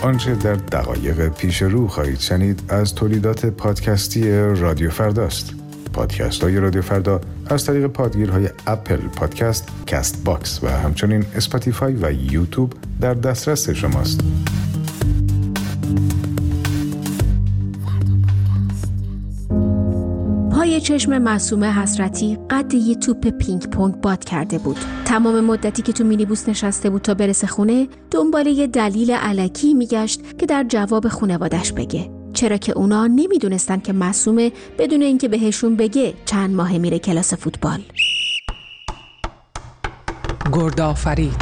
آنچه در دقایق پیش رو خواهید شنید از تولیدات پادکستی رادیو فرداست. پادکست های رادیو فردا از طریق پادگیرهای اپل پادکست، کست باکس و همچنین اسپاتیفای و یوتیوب در دسترس شماست. پای چشم معصومه حسرتی قد یه توپ پینگ پونگ باد کرده بود. تمام مدتی که تو مینیبوس نشسته بود تا برسه خونه دنبال یه دلیل الکی میگشت که در جواب خانواده‌اش بگه، چرا که اونا نمیدونستن که معصومه بدون اینکه بهشون بگه چند ماه میره کلاس فوتبال. گردآفرید.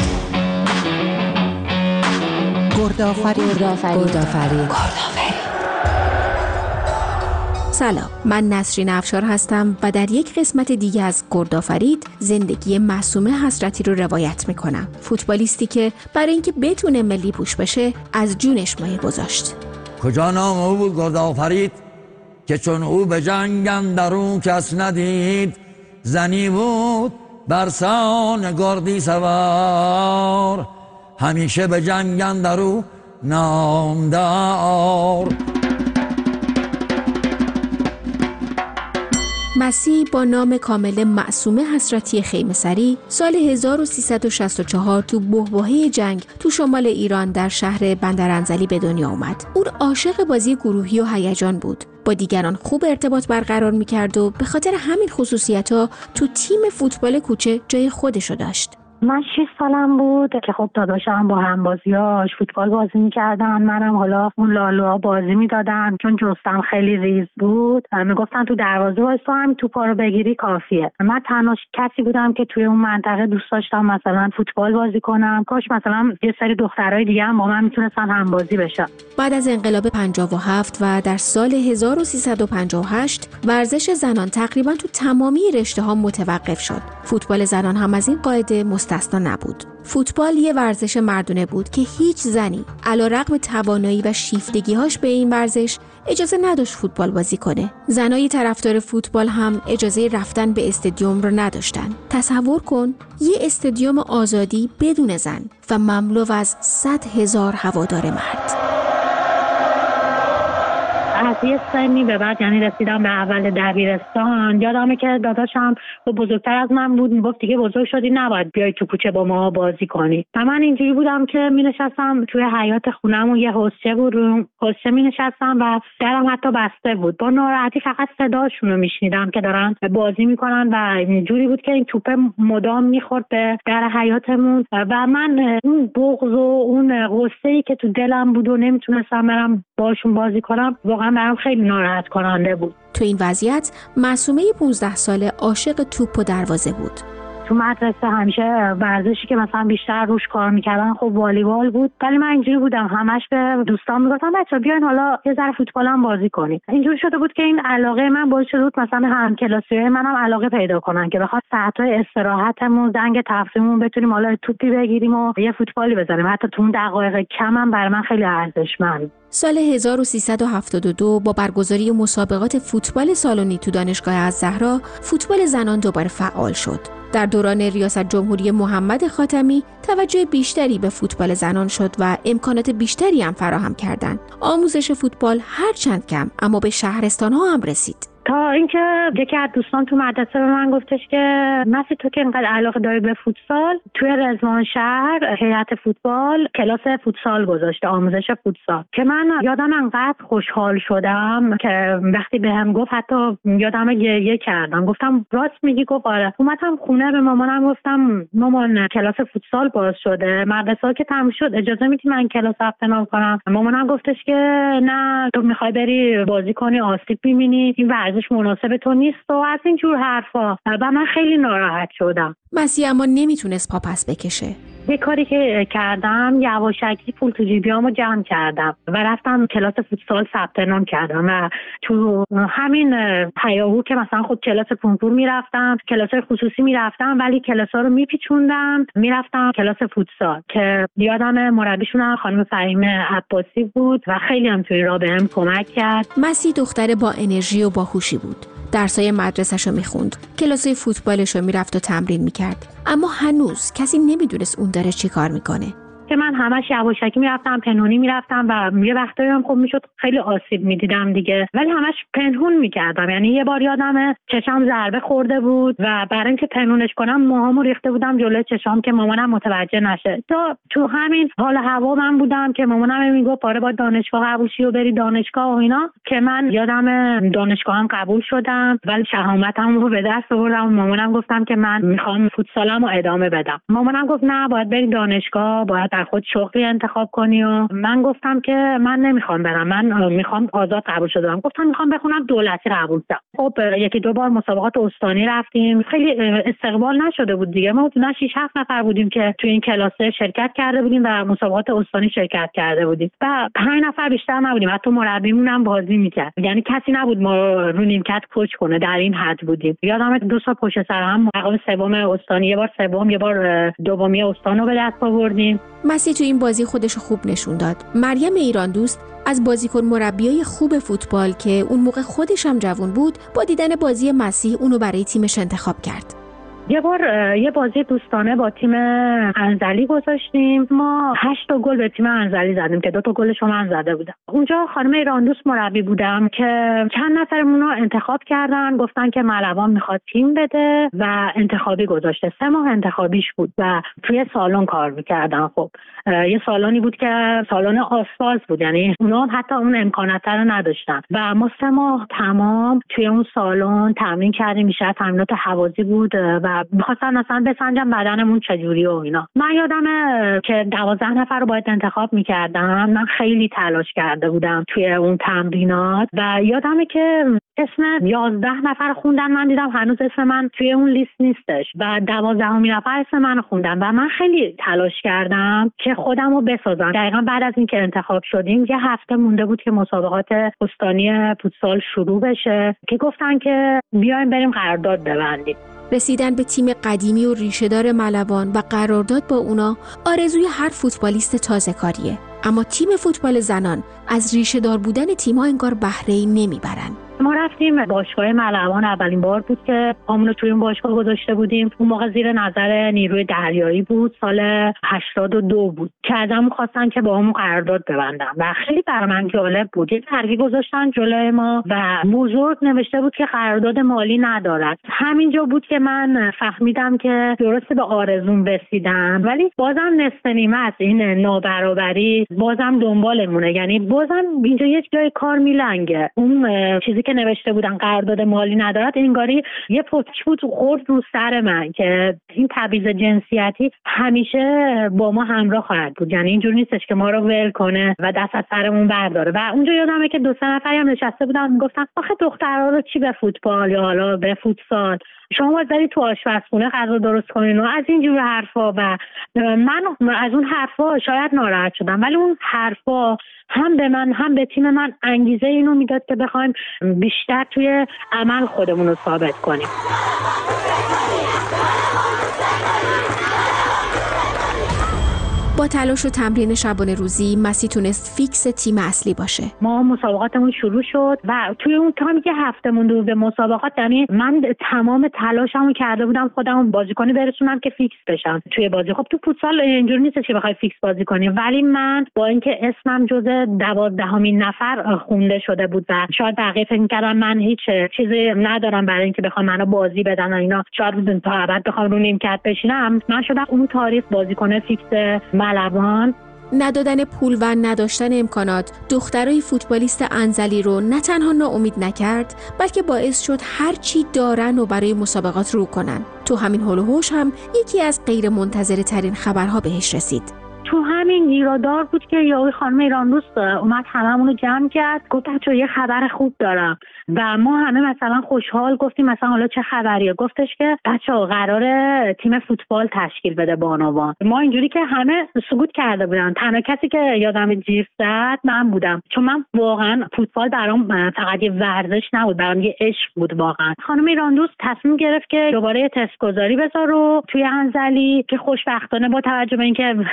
سلام، من نسرین افشار هستم و در یک قسمت دیگه از گردآفرید زندگی معصومه حسرتی رو روایت میکنم. فوتبالیستی که برای اینکه بتونه ملی پوش بشه از جونش مایه گذاشت. کجا نام او بود گردآفرید که چون او به جنگ اندرون کس ندید، زنی بود برسان گردی سوار، همیشه به جنگ اندرون نامدار. مسیح با نام کامل معصومه حسرتی خیمه‌سری سال 1364 تو بحبوحه جنگ تو شمال ایران در شهر بندرانزلی به دنیا اومد. او عاشق بازی گروهی و هیجان بود. با دیگران خوب ارتباط برقرار می‌کرد و به خاطر همین خصوصیت‌ها تو تیم فوتبال کوچه جای خودشو داشت. من 6 سالم بود که خب داداشم با همبازیاش فوتبال بازی میکردن، منم حالا اون لالوها بازی میدادن. چون جستم خیلی ریز بود میگفتن تو دروازه وایسا هم توپا رو بگیری کافیه. من تنها کسی بودم که توی اون منطقه دوست داشتم مثلا فوتبال بازی کنم. کاش مثلا یه سری دخترای دیگه هم با من میتونستن همبازی بشن. بعد از انقلاب 57 و در سال 1358 ورزش زنان تقریبا تو تمامی رشته‌ها متوقف شد. فوتبال زنان هم از این قاعده مستثنا نبود. فوتبال یه ورزش مردونه بود که هیچ زنی علیرغم توانایی و شیفتگی‌هاش به این ورزش اجازه نداشت فوتبال بازی کنه. زنای طرفدار فوتبال هم اجازه رفتن به استادیوم رو نداشتن. تصور کن یه استادیوم آزادی بدون زن و مملو از 100,000 هوادار مرد. از یه سنی به بعد یعنی رسیدم به اول دبیرستان، یادمه که داداشم بزرگتر از من بود، میگفت دیگه بزرگ شدی نباید بیای تو کوچه با ما بازی کنی. و من اینجوری بودم که می‌نشستم توی حیاط خونه‌مون، یه حوضچه بود، رو حوضچه می‌نشستم و درم حتی بسته بود. با ناراحتی فقط صداشون رو میشنیدم که دارن بازی میکنن و اینجوری بود که این توپ مدام میخورد به در حیاطمون و من اون بغض و اون غصه‌ای که تو دلم بود و نمیتونستم برم باشون بازی کنم واقعا برام خیلی ناراحت کننده بود. تو این وضعیت معصومه 15 ساله عاشق توپ و دروازه بود. تو مدرسه همیشه ورزشی که مثلا بیشتر روش کار میکردن خب والیبال بود، ولی من اینجوری بودم همش به دوستان میگفتم بچه‌ها بیاین حالا یه ذره فوتبال هم بازی کنید. اینجوری شده بود که این علاقه من باعث شد مثلا همکلاسیای منم علاقه پیدا کنن که بخواد ساعت‌های استراحتمون زنگ تفریحمون بتونیم حالا توپی بگیریم و یه فوتبالی بزنیم. حتی تو اون دقایق کم هم برای من خیلی ارزشمند. سال 1372 با برگزاری مسابقات فوتبال سالنی تو دانشگاه الزهرا فوتبال زنان دوباره فعال شد. در دوران ریاست جمهوری محمد خاتمی توجه بیشتری به فوتبال زنان شد و امکانات بیشتری هم فراهم کردند. آموزش فوتبال هرچند کم اما به شهرستان‌ها هم رسید. تا اینکه یکی از دوستان تو مدرسه به من گفتش که نسی تو که اینقدر علاقه داری به فوتسال، توی رضوان شهر هیئت فوتبال کلاس فوتسال گذاشته، آموزش فوتسال، که من یادم انقدر خوشحال شدم که وقتی بهم گفت حتی یادم گریه کردم. گفتم راست میگی؟ گفت آره. اومدم خونه به مامانم گفتم مامان کلاس فوتسال باز شده، مدرسه که تموم شد، اجازه میدی من کلاس ثبت نام کنم؟ مامانم گفتش که نه تو میخوای بری بازی کنی آسیب میبینی، این ورزش مناسب تو نیست و از این جور حرفا. و من خیلی ناراحت شدم. مسیح اما نمیتونست پا پس بکشه. یه کاری که کردم یواشکی پول تو جیبیامو جمع کردم و رفتم کلاس فوتسال ثبت نام کردم و تو همین هیاهو که مثلا خود کلاس کنکور میرفتم، کلاسای خصوصی میرفتم، ولی کلاسا رو میپیچوندم میرفتم کلاس فوتسال که یادم مربیشون خانم فهیمه عباسی بود و خیلی هم توی راه بهم کمک کرد. مسیح دختر با انرژی و باهوشی بود. درسای مدرسه‌شو میخوند، کلاسای فوتبالشو میرفت و تمرین میکرد، اما هنوز کسی نمیدونست اون داره چی کار میکنه. که من همش یواشکی میرفتم، پنهونی میرفتم و یه وقتایی هم خب میشد خیلی آسیب میدیدم دیگه، ولی همش پنهون میکردم. یعنی یه بار یادمه چشام ضربه خورده بود و برای اینکه پنهونش کنم موهامو ریخته بودم جلوی چشام که مامانم متوجه نشه. تو همین حال هوا من بودم که مامانم میگفت آره با دانشگاه قبول شی و بری دانشگاه و اینا، که من یادم دانشگاهم قبول شدم ولی شهامتم رو به دست آوردم. مامانم گفتم که من میخوام فوتسالمو ادامه بدم. مامانم گفت نه باید بری دانشگاه، باید در خود شغلی انتخاب کنی و من گفتم که من نمیخوام برم، من میخوام آزاد قبول شدم. گفتم میخوام بخونم دولتی قبول شدم. خب یکی دو بار مسابقات استانی رفتیم، خیلی استقبال نشده بود دیگه. ما نه 6 7 نفر بودیم که تو این کلاسه شرکت کرده بودیم و مسابقات استانی شرکت کرده بودیم و 5 نفر بیشتر نبودیم. حتی مربیمون هم بازی میکرد، یعنی کسی نبود ما رو نیمکت کوچ کنه. در این حد بودیم. یادم 2 سال پشت سر هم مقام سوم استانی، یه بار سوم یه بار دومی استان رو به دست آوردیم. مسی تو این بازی خودش خوب نشون داد. مریم ایران دوست از بازیکن مربیای خوب فوتبال که اون موقع خودش هم جوان بود، با دیدن بازی مسی اونو برای تیمش انتخاب کرد. یه بار یه بازی دوستانه با تیم انزلی گذاشتیم. ما 8 تا گل به تیم انزلی زدیم که 2 تا گلش من زده بودم. اونجا خانم ایران دوست مربی بودم که چند نفرمون رو انتخاب کردن، گفتن که ملوان میخواد تیم بده و انتخابی گذاشته. 3 ماه انتخابیش بود و توی سالن کار میکردن. خب یه سالنی بود که سالن آسفالت بود، یعنی اونا حتی اون امکانات رو نداشتن و ما 3 ماه تمام توی اون سالن تمرین کردیم. بیشتر تمرینات هوازی بود و می‌خواستن اصلا بسنجن بدنمون چجوریه و اینا. من یادمه که 12 نفر رو باید انتخاب می‌کردم. من خیلی تلاش کرده بودم توی اون تمرینات و یادمه که اسم 11 نفر خوندن. من دیدم هنوز اسم من توی اون لیست نیستش و 12مین نفر اسم من خوندن و من خیلی تلاش کردم که خودم رو بسازم. دقیقاً بعد از اینکه انتخاب شدیم یه هفته مونده بود که مسابقات استانی فوتسال شروع بشه که گفتن که بیایم بریم قرارداد ببندیم. رسیدن به تیم قدیمی و ریشه‌دار ملوان و قرارداد با اونا آرزوی هر فوتبالیست تازه کاریه. اما تیم فوتبال زنان از ریشه‌دار بودن تیم‌ها انگار بهره‌ای نمیبرن. ما رفتیم باشگاه ملوان، اولین بار بود که پامون رو توی اون باشگاه گذاشته بودیم. اون موقع زیر نظر نیروی دریایی بود، سال 82 بود که ازمون خواستن که با همون قرارداد ببندم و خیلی برای من جالب بود. یه ترگی گذاشتن جلوی ما و بزرگ نوشته بود که قرارداد مالی ندارد. همینجا بود که من فهمیدم که درسته به آرزوم رسیدم ولی بازم نصف نیمه است. این نابرابری بازم دنبالمونه، یعنی بازم اینجا یک جای کار میلنگه. اون چیزی که نوشته بودن قرارداد مالی ندارد انگاری یه پتک بود خورد رو سر من که این تبعیض جنسیتی همیشه با ما همراه خواهد بود. یعنی اینجوری نیستش که ما رو ول کنه و دست از سرمون برداره. و اونجا یادمه که 2-3 نفری هم نشسته بودن میگفتن آخه دخترها رو چی به فوتبال یا حالا به فوتسال، شما باید برید تو آشپزخونه غذا درست کنین و از اینجور حرفا. و من از اون حرفا شاید ناراحت شدم ولی اون حرفا هم به من هم به تیم من انگیزه اینو میداد که بخوایم بیشتر توی عمل خودمون رو ثابت کنیم. با تلاش و تمرین شبانه روزی مسی تونست فیکس تیم اصلی باشه. ما مسابقاتمون شروع شد و توی اون تایمی که هفته مونده به مسابقات، یعنی من تمام تلاشمو کرده بودم خودم بازیکنی برسونم که فیکس بشم توی بازی. خب تو فوتسال اینجوری نیست که بخوای فیکس بازی کنی، ولی من با اینکه اسمم جزء 12مین نفر خونده شده بود و شاید بقیه فکر می‌کردن من هیچ چیزی ندارم برای اینکه بخوام منو بازی بدن و اینا، شاید تا ابد بخوام رو نیمکت بشینم، من شدم اون تاریخ بازیکن فیکس ملوان. ندادن پول و نداشتن امکانات دخترای فوتبالیست انزلی رو نه تنها ناامید نکرد بلکه باعث شد هر چی دارن و برای مسابقات رو کنن. تو همین هول و هوش هم یکی از غیر منتظره ترین خبرها بهش رسید. تو همین گیرادار بود که یه خانم ایران دوست اومد هممون رو جمع کرد، گفت بچه‌ها یه خبر خوب دارم و ما همه مثلا خوشحال گفتیم مثلا حالا چه خبریه؟ گفتش که بچه‌ها قراره تیم فوتبال تشکیل بده بانوان. ما اینجوری که همه سکوت کرده بودن. تنها کسی که یادم جیف زد من بودم، چون من واقعا فوتبال برام فقط یه ورزش نبود، برام یه عشق بود واقعا. خانم ایران دوست تصمیم گرفت که دوباره تست گذاری بذاره توی انزلی که خوشبختانه با توجه به اینکه حالا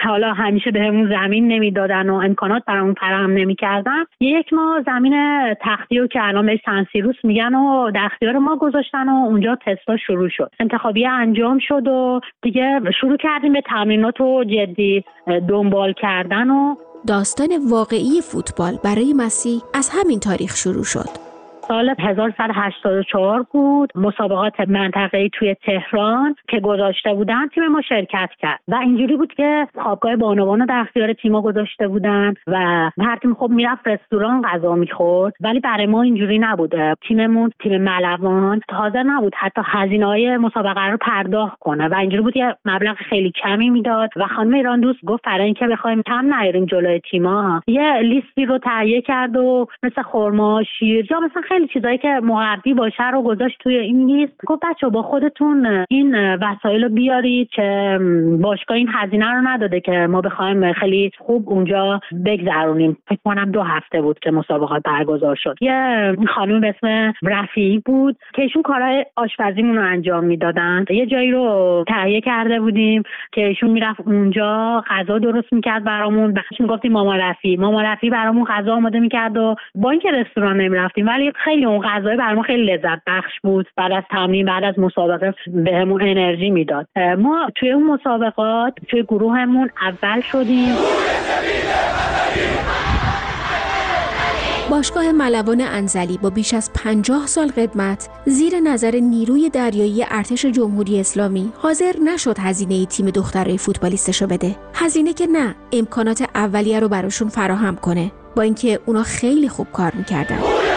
همیشه بهمون زمین نمیدادن و امکانات برامون فراهم نمیکردن، یک ماه زمین تختی رو که الان به سن سیروس میگن و در اختیار ما گذاشتن و اونجا تستا شروع شد. انتخابی انجام شد و دیگه شروع کردیم به تمرینات و جدی دنبال کردن. و داستان واقعی فوتبال برای مسیح از همین تاریخ شروع شد. سال 1184 بود، مسابقات منطقه‌ای توی تهران که گذاشته بودن، تیم ما شرکت کرد و اینجوری بود که خوابگاه بانوان رو در اختیار تیم‌ها گذاشته بودن و هر تیم خب میرفت رستوران غذا می‌خورد، ولی برای ما اینجوری نبود. تیممون، تیم ملوان، حاضر نبود حتی هزینه‌های مسابقه رو پرداخت کنه و اینجوری بود یه مبلغ خیلی کمی میداد و خانم ایران دوست گفت برای اینکه بخوایم کم نیاریم جلوی تیم‌ها، یه لیستی رو تهیه کرد و مثل خرما، شیر یا مثلا خیلی چیزایی که مربی باشه رو گذاشت توی این لیست. گفت بچه‌ها با خودتون این وسایل رو بیارید که باشگاه این هزینه رو نداده که ما بخوایم خیلی خوب اونجا بگذرونیم. فکر کنم 2 هفته بود که مسابقات برگزار شد. یه خانم به اسم رفیعی بود که ایشون کارهای آشپزیمون رو انجام میدادن. یه جایی رو تهیه کرده بودیم که ایشون میرفت اونجا غذا درست میکرد برامون. بهش میگفتیم مامان رفیعی برامون غذا آماده میکرد و با اینکه رستوران نمیرفتیم ولی خیلی اون غذای برامون خیلی لذت بخش بود. بعد از تمرین، بعد از مسابقه بهمون انرژی میداد. ما توی اون مسابقات توی گروهمون اول شدیم. باشگاه ملوان انزلی با بیش از 50 سال قدمت زیر نظر نیروی دریایی ارتش جمهوری اسلامی حاضر نشد هزینه تیم دخترای فوتبالیستشو بده. هزینه که نه، امکانات اولیه رو براشون فراهم کنه، با اینکه اونا خیلی خوب کار میکردن.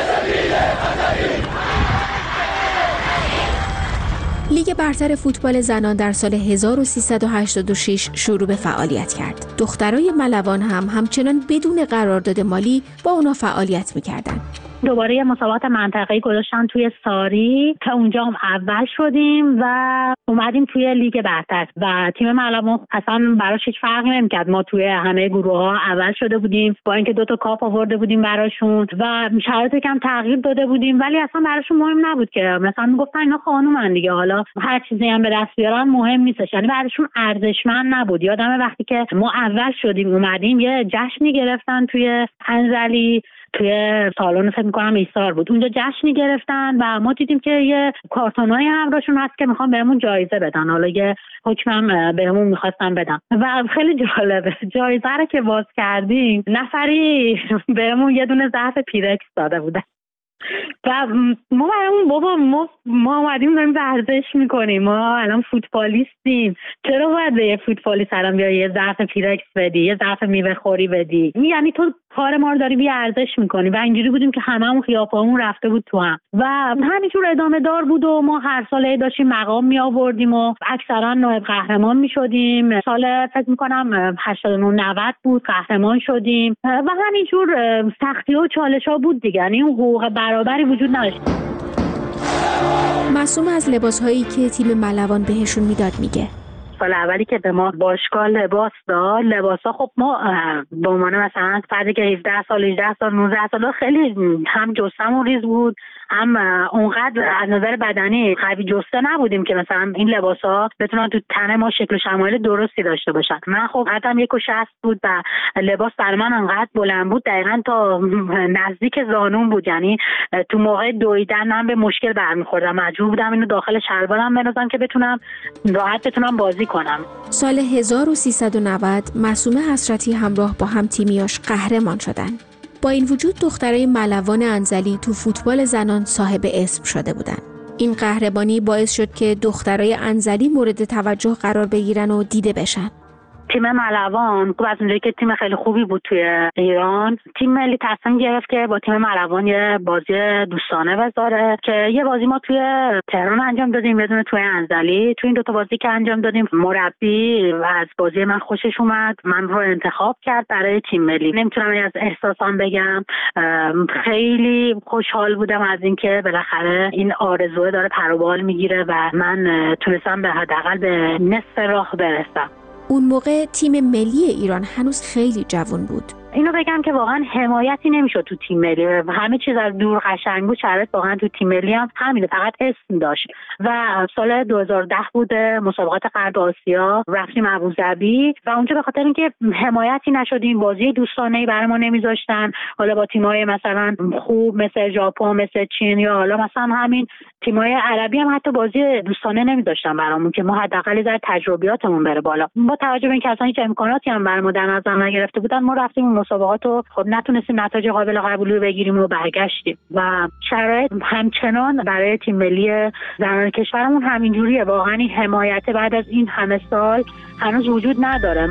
لیگ برتر فوتبال زنان در سال 1386 شروع به فعالیت کرد. دخترای ملوان هم همچنان بدون قرارداد مالی با اونا فعالیت می‌کردن. دوباره یه مسابقات منطقه‌ای گذاشتن توی ساری که اونجا هم اول شدیم و اومدیم توی لیگ برتر و تیم ملوان اصلا براش هیچ فرقی نمی‌کرد. ما توی همه گروه‌ها اول شده بودیم با اینکه 2 تا کاپ آورده بودیم براشون و شرایط کم تغییر داده بودیم، ولی اصلا براشون مهم نبود که مثلا میگفتن اینا خانومن دیگه، حالا هر چیزی هم به دست بیارن مهم نیستش. یعنی براشون ارزشمند نبود. یادم وقتی که ما اول شدیم اومدیم یه جشنی گرفتن توی انزلی، توی سالن فکر می‌کنم ایثار بود، اونجا جشنی گرفتن و ما دیدیم که یه کارتونای همراهشون هست که میخوان بهمون جایزه بدن. حالا یه حکمم بهمون می‌خواستن بدن و خیلی جالبه. جایزه رو که باز کردیم نفری بهمون یه دونه ظرف پیرکس داده بودن و ما برامون بابا ما اومدیم داریم ورزش میکنیم، ما الان فوتبالیستیم، چرا باید به یه فوتبالیست الان بیا یه ظرف پیرکس بدی، یه ظرف میوه خوری بدی؟ یعنی تو کار ما رو داری بی ارزش میکنی. و اینجوری بودیم که هممون خیاپامون رفته بود تو هم و همینجور ادامه دار بود و ما هر سال داشتیم مقام می آوردیم و اکثرا نایب قهرمان میشدیم. سال فکر میکنم 89-90 بود قهرمان شدیم و همینجور سختی و چالش ها بود دیگه. یعنی اون حقوق برابری وجود نداشت. معصومه از لباس‌هایی که تیم ملوان بهشون میداد میگه سال اولی که به ما باشگاه لباس داد، لباسا خب ما به عنوان مثلا فردی که 17 سال 18 سال 19 سال خیلی هم جسممون ریز بود، هم اونقدر از نظر بدنی قوی جسته نبودیم که مثلا این لباسا بتونن تو تن ما شکل و شمایل درستی داشته باشن. من خب قدم 1.60 بود و لباس برای من انقدر بلند بود دقیقاً تا نزدیک زانوم بود. یعنی تو موقع دویدن من به مشکل برمیخوردم، مجبور بودم اینو داخل شلوارم بندازم که بتونم راحت بازی کنم. سال 1390 معصومه حسرتی همراه با هم تیمیاش قهرمان شدن. با این وجود دخترای ملوان انزلی تو فوتبال زنان صاحب اسم شده بودن. این قهرمانی باعث شد که دخترای انزلی مورد توجه قرار بگیرن و دیده بشن. تیم ملوان از اونجایی که تیم خیلی خوبی بود توی ایران، تیم ملی تصمیم گرفت که با تیم ملوان یه بازی دوستانه بذاره که یه بازی ما توی تهران انجام دادیم، یه دونه توی انزلی. توی این 2 تا بازی که انجام دادیم مربی از بازی من خوشش اومد، من رو انتخاب کرد برای تیم ملی. نمیتونم از احساسام بگم، خیلی خوشحال بودم از اینکه بالاخره این آرزوه داره پر و بال میگیره و من تونستم به حداقل به نصف راه برسم. اون موقع تیم ملی ایران هنوز خیلی جوان بود. اینو بگم که واقعا حمایتی نمیشد تو تیم ملی، همه چیز از دور قشنگ بود. شرایط واقعا تو تیم ملی هم همینه، فقط اسم داشت. و سال 2010 بود مسابقات غرب آسیا، رفتیم ابوظبی و اونجا به خاطر اینکه حمایتی نشدیم، بازی دوستانه‌ای برای ما نمیذاشتن، حالا با تیم‌های مثلا خوب مثل ژاپن، مثل چین، یا حالا مثلا همین تیم‌های عربی هم حتی بازی دوستانه نمیذاشتن برامون که ما حداقل در تجربیاتمون بره بالا. با توجه به اینکه اصلا هیچ امکاناتی هم برای ما در نظر نگرفته بودن، ما رفتیم اون مسابقات و خب نتونستیم نتایج قابل قبولی رو بگیریم و برگشتیم. و شرایط همچنان برای تیم ملی زنان کشورمون همینجوریه. واقعا این حمایت بعد از این همه سال هنوز وجود نداره.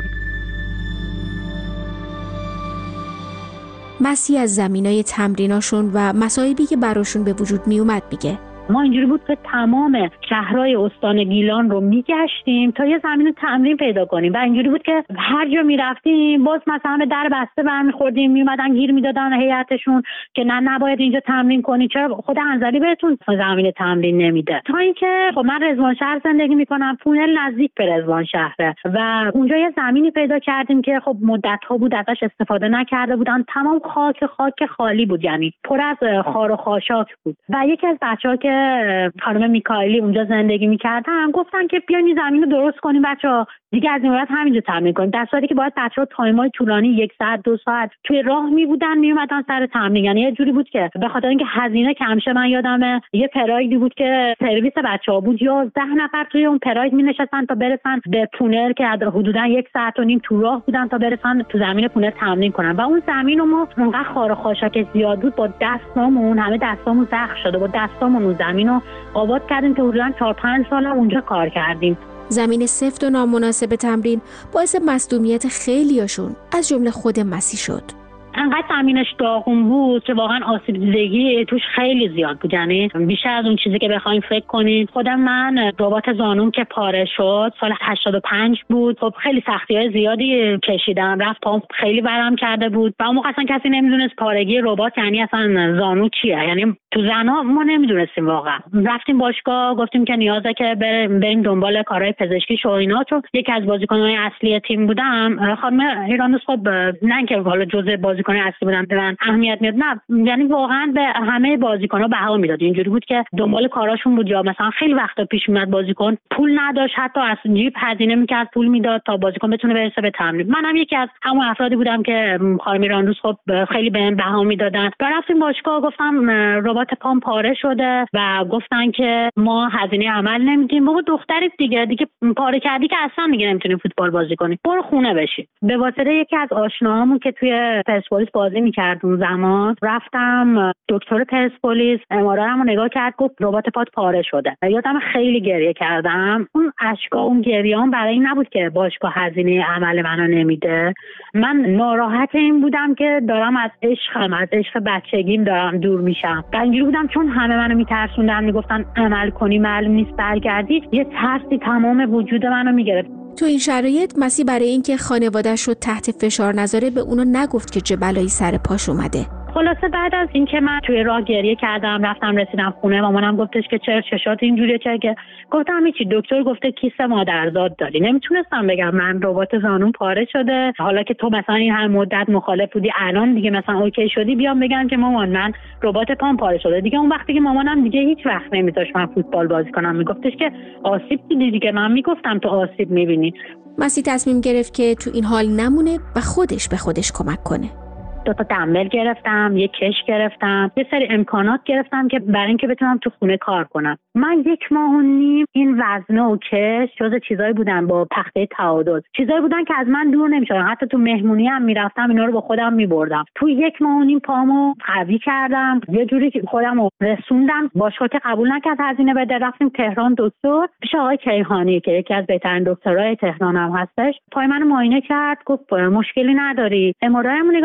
مسی از زمینای تمریناشون و مصائبی که براشون به وجود می اومد میگه ما اینجوری بود که تمام شهرهای استان گیلان رو میگشتیم تا یه زمین تمرین پیدا کنیم و اینجوری بود که هر جا میرفتیم باز مثلا به در بسته برمیخوردیم، میومدن گیر میدادن هیئتشون که نه نباید اینجا تمرین کنی، چرا خود انزلی بهتون زمین تمرین نمیده. تا اینکه خب من رضوان شهر زندگی میکنم، پونل نزدیک به رضوان شهره و اونجا یه زمینی پیدا کردیم که خب مدت‌ها بود ازش استفاده نکرده بودن، تمام خاک خالی بود، یعنی پر از خار و خاشاک بود. و یکی از بچه‌ها که خانم میکائیلی اونجا زندگی میکردن گفتن که بیاین این زمین رو درست کنیم بچه‌ها، دیگه از این بعد همینجا تمرین کنیم. در صورتی که باید بچه‌ها تایم‌های طولانی 1 ساعت 2 ساعت توی راه میبودن میومدن سر تمرین. یعنی یه جوری بود که به خاطر اینکه هزینه کم شه، من یادمه یه پرایدی بود که سرویس بچه‌ها بود، 11 نفر توی اون پراید مینشستن تا برسن به پونر که حدوداً 1 ساعت و نیم تو راه بودن تا برسن تو زمین پونر تمرین کنن. و اون زمین رو ما اونقدر خار و خاشاک زیاد بود، با دستامون همه دستامون زخم شده، با دستامون اون زمین رو آباد کردیم که حدوداً 4-5 سال اونجا کار کردیم. زمین سفت و نامناسب تمرین باعث مصدومیت خیلیاشون از جمله خود مسی شد. انقدر زمینش داغون بود که واقعا آسیب دیدگی توش خیلی زیاد بود، یعنی بیشتر از اون چیزی که بخوایم فکر کنید. خودم من رباط زانوم که پاره شد سال 85 بود، خب خیلی سختی‌های زیادی کشیدم، رفت پام خیلی ورم کرده بود و اون موقع اصلا کسی نمیدونست پارگی رباط یعنی اصلا زانو چیه، یعنی تو زنا ما نمیدونستیم واقعا. رفتیم باشگاه گفتیم که نیازه که بریم دنبال کارهای پزشکی و اینا، چون یکی از بازیکن‌های اصلی تیم بودم. خانم ایرانوس خب نه اینکه حالا جزء بازیکن اصلی بودن به من اهمیت میاد، نه، یعنی واقعا به همه بازیکن‌ها بها میداد. اینجوری بود که دنبال کاراشون بود، یا مثلا خیلی وقتا پیش میاد بازیکن پول نداشت، حتی از جیب هزینه میکرد پول میداد تا بازیکن بتونه برسه به تمرین. منم یکی از همون افرادی بودم که خانم ایرانوس خب خیلی بهم بها میدادن. رفتیم باشگاه گفتم رباط پام پاره شده و گفتن که ما هزینه عمل نمیدیم. بابا دختری دیگه پاره کردی که اصلا دیگه نمیتونی فوتبال بازی کنی، برو خونه بشی. به واسطه یکی از آشناهامون که توی پرسپولیس بازی میکرد اون زمان، رفتم دکتر پرسپولیس اماره‌مو نگاه کرد، گفت رباط پات پاره شده. یادم خیلی گریه کردم. اون اشکا اون گریه‌ام برای این نبود که باشگاه هزینه عمل منو نمیده، من ناراحت این بودم که دارم از عشق بچگیم دارم دور میشم. اینجوری بودم چون همه منو میترسوندن، میگفتن عمل کنی معلوم نیست برگردی، یه ترسی تمام وجود منو میگرفت. تو این شرایط مسی برای اینکه خانواده‌اش رو تحت فشار نذاره به اونو نگفت که چه بلایی سر پاش اومده. خلاصه بعد از اینکه من توی راه گریه کردم، رفتم رسیدم خونه، مامانم گفتش که چرا چشات اینجوریه، چرا که گفتم هیچی، دکتر گفته کیست مادرزاد داری. نمیتونستم بگم من رباط زانوم پاره شده، حالا که تو مثلا این هم مدت مخالف بودی، الان دیگه مثلا اوکی شدی بیام بگم که مامان من رباط پام پاره شده. دیگه اون وقتی که مامانم دیگه هیچ وقت نمیذاشت من فوتبال بازی کنم، میگفتش که آسیب دیدی دیگه. من میگفتم تو آسیب میبینی. مسی تصمیم گرفت که تو این حال نمونه و خودش به خودش کمک کنه. 2 تا دمبل گرفتم، یک کش گرفتم، یه سری امکانات گرفتم که برای اینکه بتونم تو خونه کار کنم. من 1 ماه و نیم این وزنه و کش جز چیزایی بودن با تخته تعادل، چیزایی بودن که از من دور نمیشدن. حتی تو مهمونی هم میرفتم اینا رو با خودم میبردم. تو 1 ماه و نیم پامو قوی کردم، یه جوری که خودم رو رسوندم. باشگاه که قبول نکرد هزینه بده، رفتیم تهران دکتر پیش آقای کیهانی که یکی از بهترین دکترای تهران هم هستش. پای منو معاینه کرد، گفت مشکلی نداری. ام‌آرآی‌مو نگاه کرد، گفت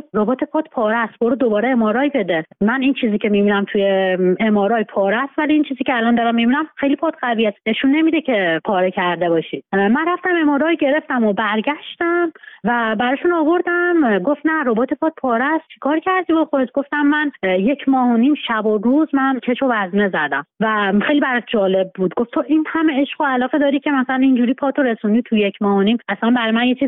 ربات پات پاره است، برو دوباره ام‌آرآی بده. من این چیزی که میبینم توی ام‌آرآی پاره است، ولی این چیزی که الان دارم میبینم خیلی پات قوی است، نشون نمیده که پاره کرده باشی. من رفتم ام‌آرآی گرفتم و برگشتم و براشون آوردم. گفت نه ربات پات پاره است. چیکار کردی با خودت؟ گفتم من 1 ماه و نیم شب و روز من کش و وزنه زدم و خیلی برات جالب بود. گفت تو این همه عشق و علاقه داری که مثلا اینجوری پاتو رسوندی تو 1 ماه و نیم، اصلا برای من یه چیز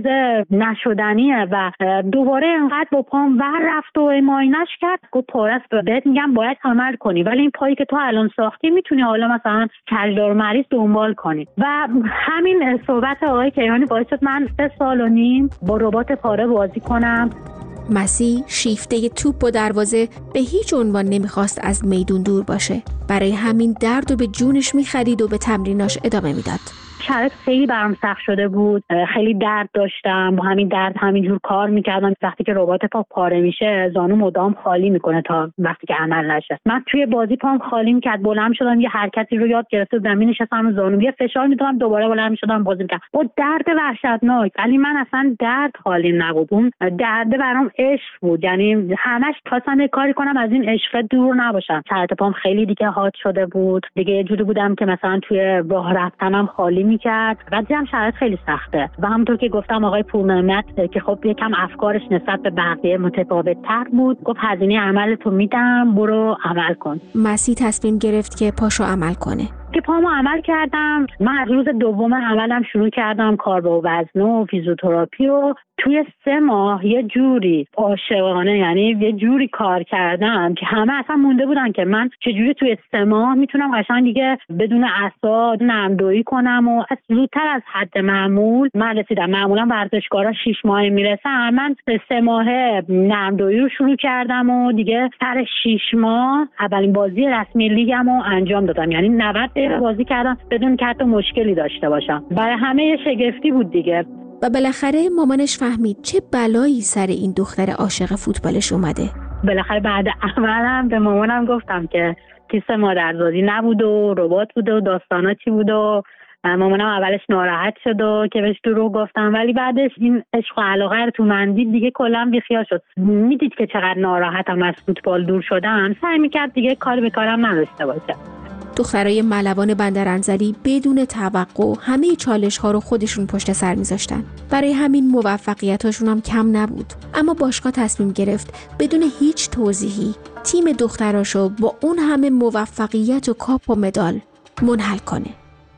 نشدنیه. و دوباره انقدر با پام ور رفت و ماینش کرد. گفت پاره است، بهت میگم باید عمل کنی، ولی این پایی که تو الان ساختی میتونی حالا مثلا کجدار مریض دنبال کنی. و همین صحبت آقای کیهانی باعث شد من 3 سال و نیم با ربات پاره بازی کنم. مسیح شیفته توپ و دروازه به هیچ عنوان نمیخواست از میدون دور باشه. برای همین درد و به جونش میخرید و به تمریناش ادامه میداد. شرایط خیلی برام سخت شده بود، خیلی درد داشتم، با همین درد همینجور کار میکردم. وقتی که ربات پا پاره میشه زانو مدام خالی میکنه تا وقتی که عمل نشه. من توی بازی پام خالی میکرد، بلند شدم یه حرکتی رو یاد گرفته بودم، می‌نشستم رو زانو یه فشار میدادم دوباره بلند میشدم بازی میکردم با درد وحشتناک. ولی من اصلا درد خالی نبود، اون درد برام عشق بود. یعنی همش خواستم یه کاری کنم از این عشق دور نباشم. شرایط پام خیلی دیگه حاد شده بود، دیگه یه جوری بودم که مثلا توی راه رفتنم خالی کرد و دیدم شرایط خیلی سخته. و همونطور که گفتم آقای پورنعمت که خب یکم افکارش نسبت به بقیه متفاوت تر بود، گفت هزینه عملتو میدم برو عمل کن. مسیح تصمیم گرفت که پاشو عمل کنه. که پامو عمل کردم. من از روز دوم عملم شروع کردم کار با وزنه و فیزیوتراپی و توی 3 ماه یه جوری عاشقانه، یعنی یه جوری کار کردم که همه اصلا مونده بودن که من چجوری توی 3 ماه میتونم قشنگ دیگه بدون عصا نرمدویی کنم و زودتر از حد معمول من رسیدم. معمولا ورزشکارا 6 ماه میرسن، من 3 ماه نرمدویی رو شروع کردم و دیگه سر 6 ماه اولین بازی رسمی لیگم رو انجام دادم. یعنی 90 دقیقه بازی کردم بدون که حتی مشکلی داشته باشم. برای همه یه شگفتی بود دیگه. و بالاخره مامانش فهمید چه بلایی سر این دختر عاشق فوتبالش اومده. بالاخره بعد عملم به مامانم گفتم که کیسه مادرزادی نبود و ربات بود و داستانا چی بود و مامانم اولش ناراحت شد و که بهش دروغ گفتم، ولی بعدش این عشق و علاقه رو تو من دید دیگه کلا بیخیال شد. میدید که چقدر ناراحتم از فوتبال دور شدم، سعی میکرد دیگه کار به کارم نداشته باشه. دخترای ملوان بندرانزلی بدون توقع همه چالش ها رو خودشون پشت سر میذاشتن. برای همین موفقیتاشون هم کم نبود. اما باشگاه تصمیم گرفت بدون هیچ توضیحی تیم دختراشو با اون همه موفقیت و کاپ و مدال منحل کنه.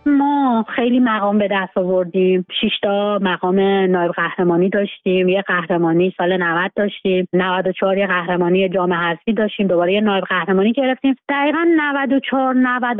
ما خیلی مقام به دست آوردیم. 6 تا مقام نایب قهرمانی داشتیم، یه قهرمانی سال 90 داشتیم، 94 یه قهرمانی جام حذفی داشتیم، دوباره یه نایب قهرمانی گرفتیم. دقیقاً 94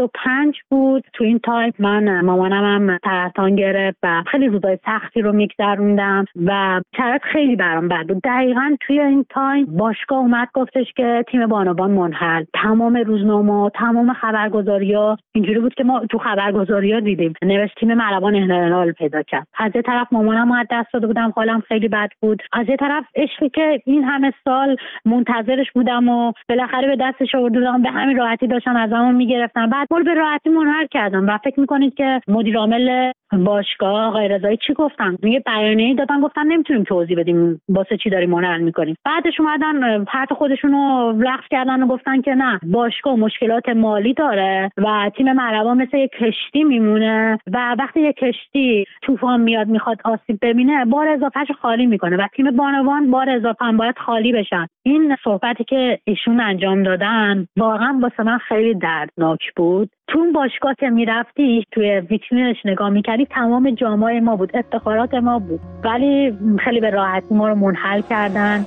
95 بود. تو این تایم من مامانم هم سرطان گرفت و خیلی روزای سختی رو میگذروندم و شرایط خیلی برام بد بود. دقیقاً توی این تایم باشگاه اومد گفتش که تیم بانوان منحل. تمام روزنامه‌ها، تمام خبرگزاری‌ها اینجوری بود که ما تو خبرگزاری‌ها دیدیم نوشت تیم ملوان احتلال پیدا کرد. از یه طرف مامانم از دست داده بودم، حالم خیلی بد بود. از یه طرف عشقی که این همه سال منتظرش بودم و بالاخره به دستش آورده بودم، به همین راحتی داشتن ازمون میگرفتن. بعد به راحتی منحل کردم. و فکر میکنید که مدیر عامل باشگاه آقای رضایی چی گفتن؟ یه بیانیه‌ای دادن، گفتن نمیتونیم توضیح بدیم واسه چی داریم منحل میکنیم. بعدش اومدن پرت خودشون رو لغو کردن و گفتن که نه، باشگاه مشکلات مالی داره و تیم ملوان مثل یک کشتی میمونه و وقتی یک کشتی طوفان میاد میخواد آسیب ببینه بار اضافهش خالی میکنه و تیم بانوان بار اضافه هم باید خالی بشن. این صحبتی که ایشون انجام دادن واقعا واسه من خیلی دردناک بود. تو اون باشگاه که میرفتی توی ویترینش نگاه میکردی تمام جامای ما بود، افتخارات ما بود، ولی خیلی به راحتی ما رو منحل کردن.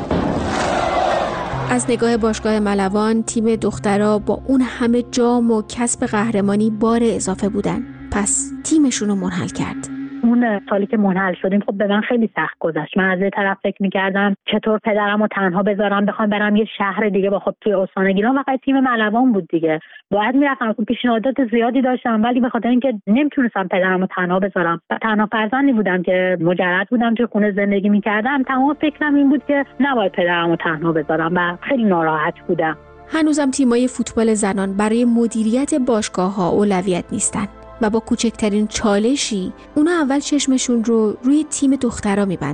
از نگاه باشگاه ملوان تیم دخترها با اون همه جام و کسب قهرمانی بار اضافه بودن، پس تیمشون رو منحل کرد. اون سالی که منحل شدیم خب به من خیلی سخت گذشت. من از یه طرف فکر می‌کردم چطور پدرمو تنها بذارم بخوام برم یه شهر دیگه. با خب توی استان گیلان فقط تیم ملوان بود دیگه، باید میرفتم. خب پیشنهادات زیادی داشتم ولی به خاطر اینکه نمیتونستم پدرمو تنها بذارم و تنها فرزندی بودم که مجرد بودم توی خونه زندگی می‌کردم، تمام فکرم این بود که نباید پدرمو تنها بذارم و خیلی ناراحت بودم. هنوزم تیمای فوتبال زنان برای مدیریت باشگاه‌ها اولویت نیستن و با کوچکترین چالشی اونا اول چشمشون رو روی تیم دخترها میبندن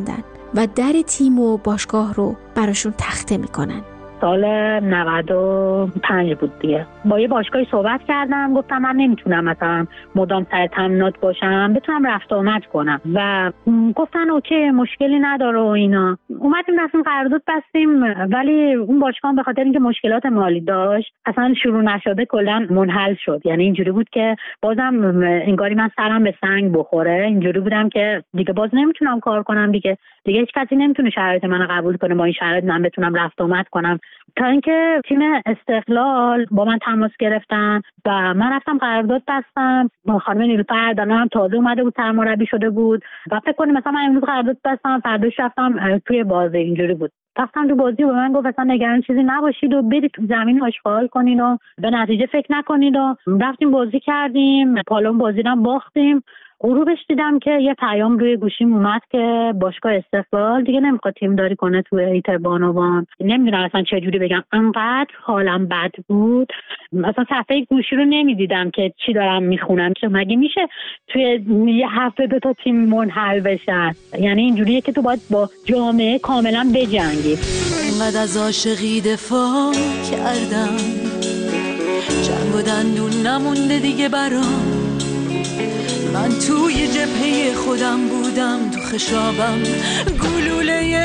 و در تیم و باشگاه رو براشون تخته میکنن. سال 95 بود دیگه. با یه باشگاهی صحبت کردم، گفتم من نمیتونم مثلا مدام سر تمرینات باشم، بتونم رفت آمد کنم و گفتن اوکی مشکلی نداره و اینا. اومدیم رفتیم قرارداد بستیم، ولی اون باشگاه به خاطر اینکه مشکلات مالی داشت اصلا شروع نشده کلا منحل شد. یعنی اینجوری بود که بازم انگاری من سرم به سنگ بخوره، اینجوری بودم که دیگه باز نمیتونم کار کنم، دیگه هیچ کسی نمیتونه شرایط منو قبول کنه، با این شرایط من بتونم رفت آمد کنم. تا اینکه تیم استقلال با من تماس گرفتن و من رفتم قرارداد بستم. خانم نیلوفر هم تازه اومده بود، سرمربی شده بود و فکر کنم مثلا من امروز قرارداد بستم، فرداش رفتم توی بازی. اینجوری بود رفتم تو بازی و من گفت اصلا نگران چیزی نباشید و برید تو زمین آشغال کنین و به نتیجه فکر نکنید و رفتیم بازی کردیم. پالون بازی رو باختیم. غروبش دیدم که یه پیام روی گوشیم اومد که باشگاه استقلال دیگه نمیخواد تیم داری کنه توی ایتر بانوان. نمیدونم اصلا چه جوری بگم، انقدر حالم بد بود، اصلا صفحه گوشی رو نمیدیدم که چی دارم میخونم. مگه میشه توی یه هفته 2 تا تیم منحل بشن؟ یعنی اینجوریه که تو باید با جامعه کاملا بجنگی. انقدر از عاشقی دفاع کردم، جنگ و دندون نمونده دیگه برام. من توی جبهه خودم بودم، تو خشابم گلوله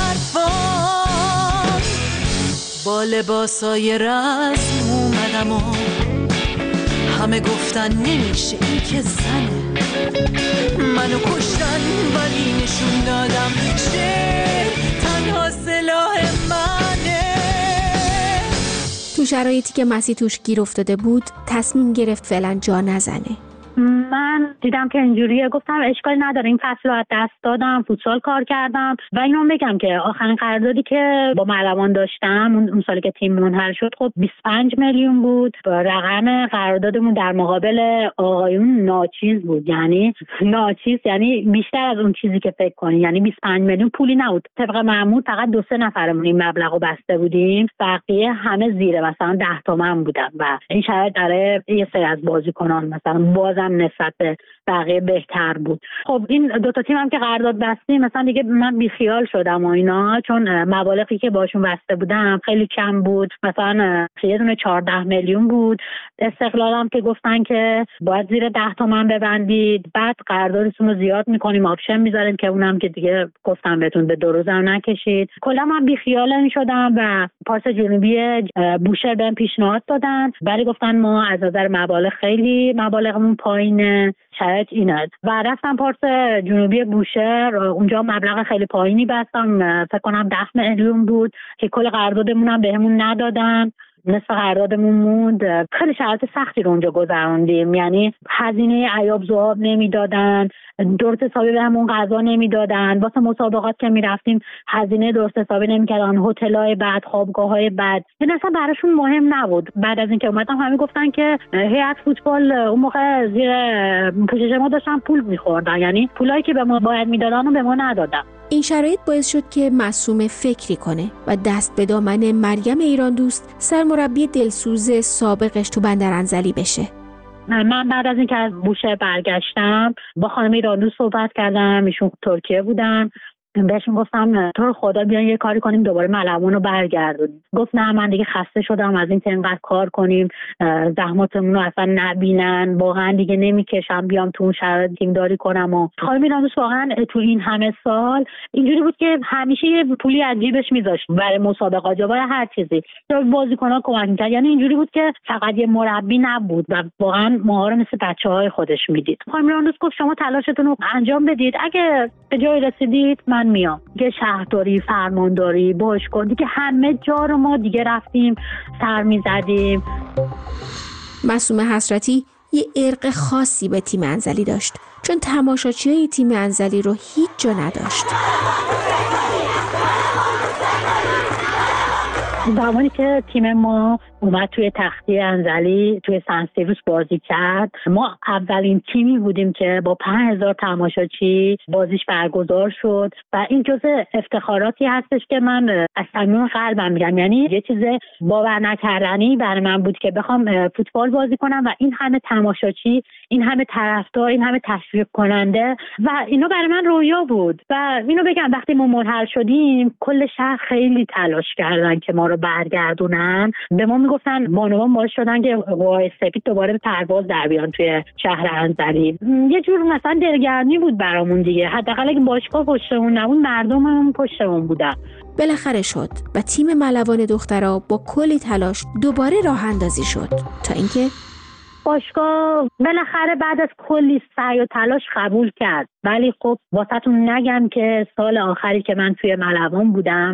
حرفام. با لباسای رسم اومدم و همه گفتن نمیشه این که زنه. منو کشتن ولی نشون دادم شعر تنها سلاح منه. تو شرایطی که مسی توش گیر افتاده بود تصمیم گرفت فعلا جا نزنه. من دیدم که اینجوریه، گفتم اشکالی نداره، این فصل رو از دست دادم، فوتسال کار کردم و اینو بگم که آخرین قراردادی که با ملوان داشتم اون سالی که تیم منحل شد خب 25 میلیون بود. رقم قراردادمون در مقابل آقایون ناچیز بود، یعنی ناچیز، یعنی بیشتر از اون چیزی که فکر کنی. یعنی 25 میلیون پولی نبود. طبق معمول فقط 2-3 نفرمون این مبلغو بسته بودیم، بقیه همه زیر مثلا 10 تومن بودن و این شاید برای یه سری از بازیکنان مثلا بازم نسبت به بقیه بهتر بود. خب این 2 تا تیم هم که قرارداد بستیم مثلا دیگه من بیخیال شدم و اینا، چون مبالغی که باشون بسته بودم خیلی کم بود. مثلا یه دونه 14 میلیون بود. استقلال هم که گفتن که باید زیر 10 تومن ببندید، بعد قراردادتون رو زیاد میکنیم، آپشن میذاریم که اونم که دیگه گفتم بهتون به 2 روزم نکشید. کلا من بیخیال شدم و پارس جنوبی بوشهر بهم پیشنهاد دادن، ولی گفتن ما از نظر مبالغ خیلی مبالغمون پایینه، شاید اینه. و رفتم پارس جنوبی بوشهر، اونجا مبلغ خیلی پایینی بستم، فکر کنم 10 میلیون بود که کل قراردادمون هم بهمون ندادن، نصف قراردادمون موند. خیلی شرایط سختی رو اونجا گذروندیم، یعنی هزینه عیاب ذواب نمیدادن، درست حسابی بهمون غذا نمیدادن، واسه مسابقات که میرفتیم هزینه درست حسابی نمیکردن، هتل‌های بد، خوابگاه‌های بد، این اصلا براشون مهم نبود. بعد از اینکه اومدم همین گفتن که هیئت فوتبال اون موقع زیر پوشش ما داشتن پول می‌خوردن، یعنی پولایی که به ما باید میدادن و به ما ندادن. این شرایط باعث شد که معصومه فکری کنه و دست به دامن مریم ایراندوست، سرمربی دلسوز سابقش تو بندرانزلی بشه. من بعد از اینکه از بوشهر برگشتم با خانم ایراندوست صحبت کردم، ایشون ترکیه بودن، بهشون گفتم تو رو خدا بیان یه کاری کنیم دوباره ملوان رو برگردونیم. گفت نه من دیگه خسته شدم از این که اینقدر کار کنیم، زحماتمون رو اصلا نبینن، واقعا دیگه نمیکشم بیام تو اون شرایط تیم داری کنم. و خانم ایراندوست واقعا تو این همه سال اینجوری بود که همیشه یه پولی از جیبش میذاشت برای مسابقات یا برای هر چیزی، یا بازیکن‌ها کمک می‌کرد. یعنی اینجوری بود که فقط یه مربی نبود و واقعا ماها رو مثل بچه‌های خودش میدید. خانم ایراندوست گفت شما تلاشتون رو انجام بدید، اگه به جای رسیدید من میام. دیگه شهرداری، فرمانداری، باشگاه، دیگه همه جا رو ما دیگه رفتیم سر میزدیم. معصومه حسرتی یه ارق خاصی به تیم انزلی داشت، چون تماشاچیای تیم انزلی رو هیچ جا نداشت. زمانی که تیم ما اومد توی تختی انزلی توی سن سیروس بازی کرد، ما اولین تیمی بودیم که با 5000 تماشاچی بازیش برگزار شد و این جزء افتخاراتی هستش که من از صمیم قلبم میگم. یعنی یه چیز باور نکردنی برای من بود که بخوام فوتبال بازی کنم و این همه تماشاچی این همه طرفدار، این همه تشویق کننده و اینا برای من رویا بود. و اینو بگم وقتی ما منحل شدیم کل شهر خیلی تلاش کردن که ما رو برگردونن. به ما میگفتن بانوان باعث شدن که قوای سپید دوباره به پرواز در بیان توی شهر انزلی. یه جور مثلا دلگرمی بود برامون دیگه. حداقل اگه باشگاه پشتمون نبود مردممون پشتمون بودن. بالاخره شد و تیم ملوان دخترها با کلی تلاش دوباره راه اندازی شد تا اینکه باشگاه بالاخره بعد از کلی سعی و تلاش قبول کرد. ولی خب واسهتون نگم که سال آخری که من توی ملوان بودم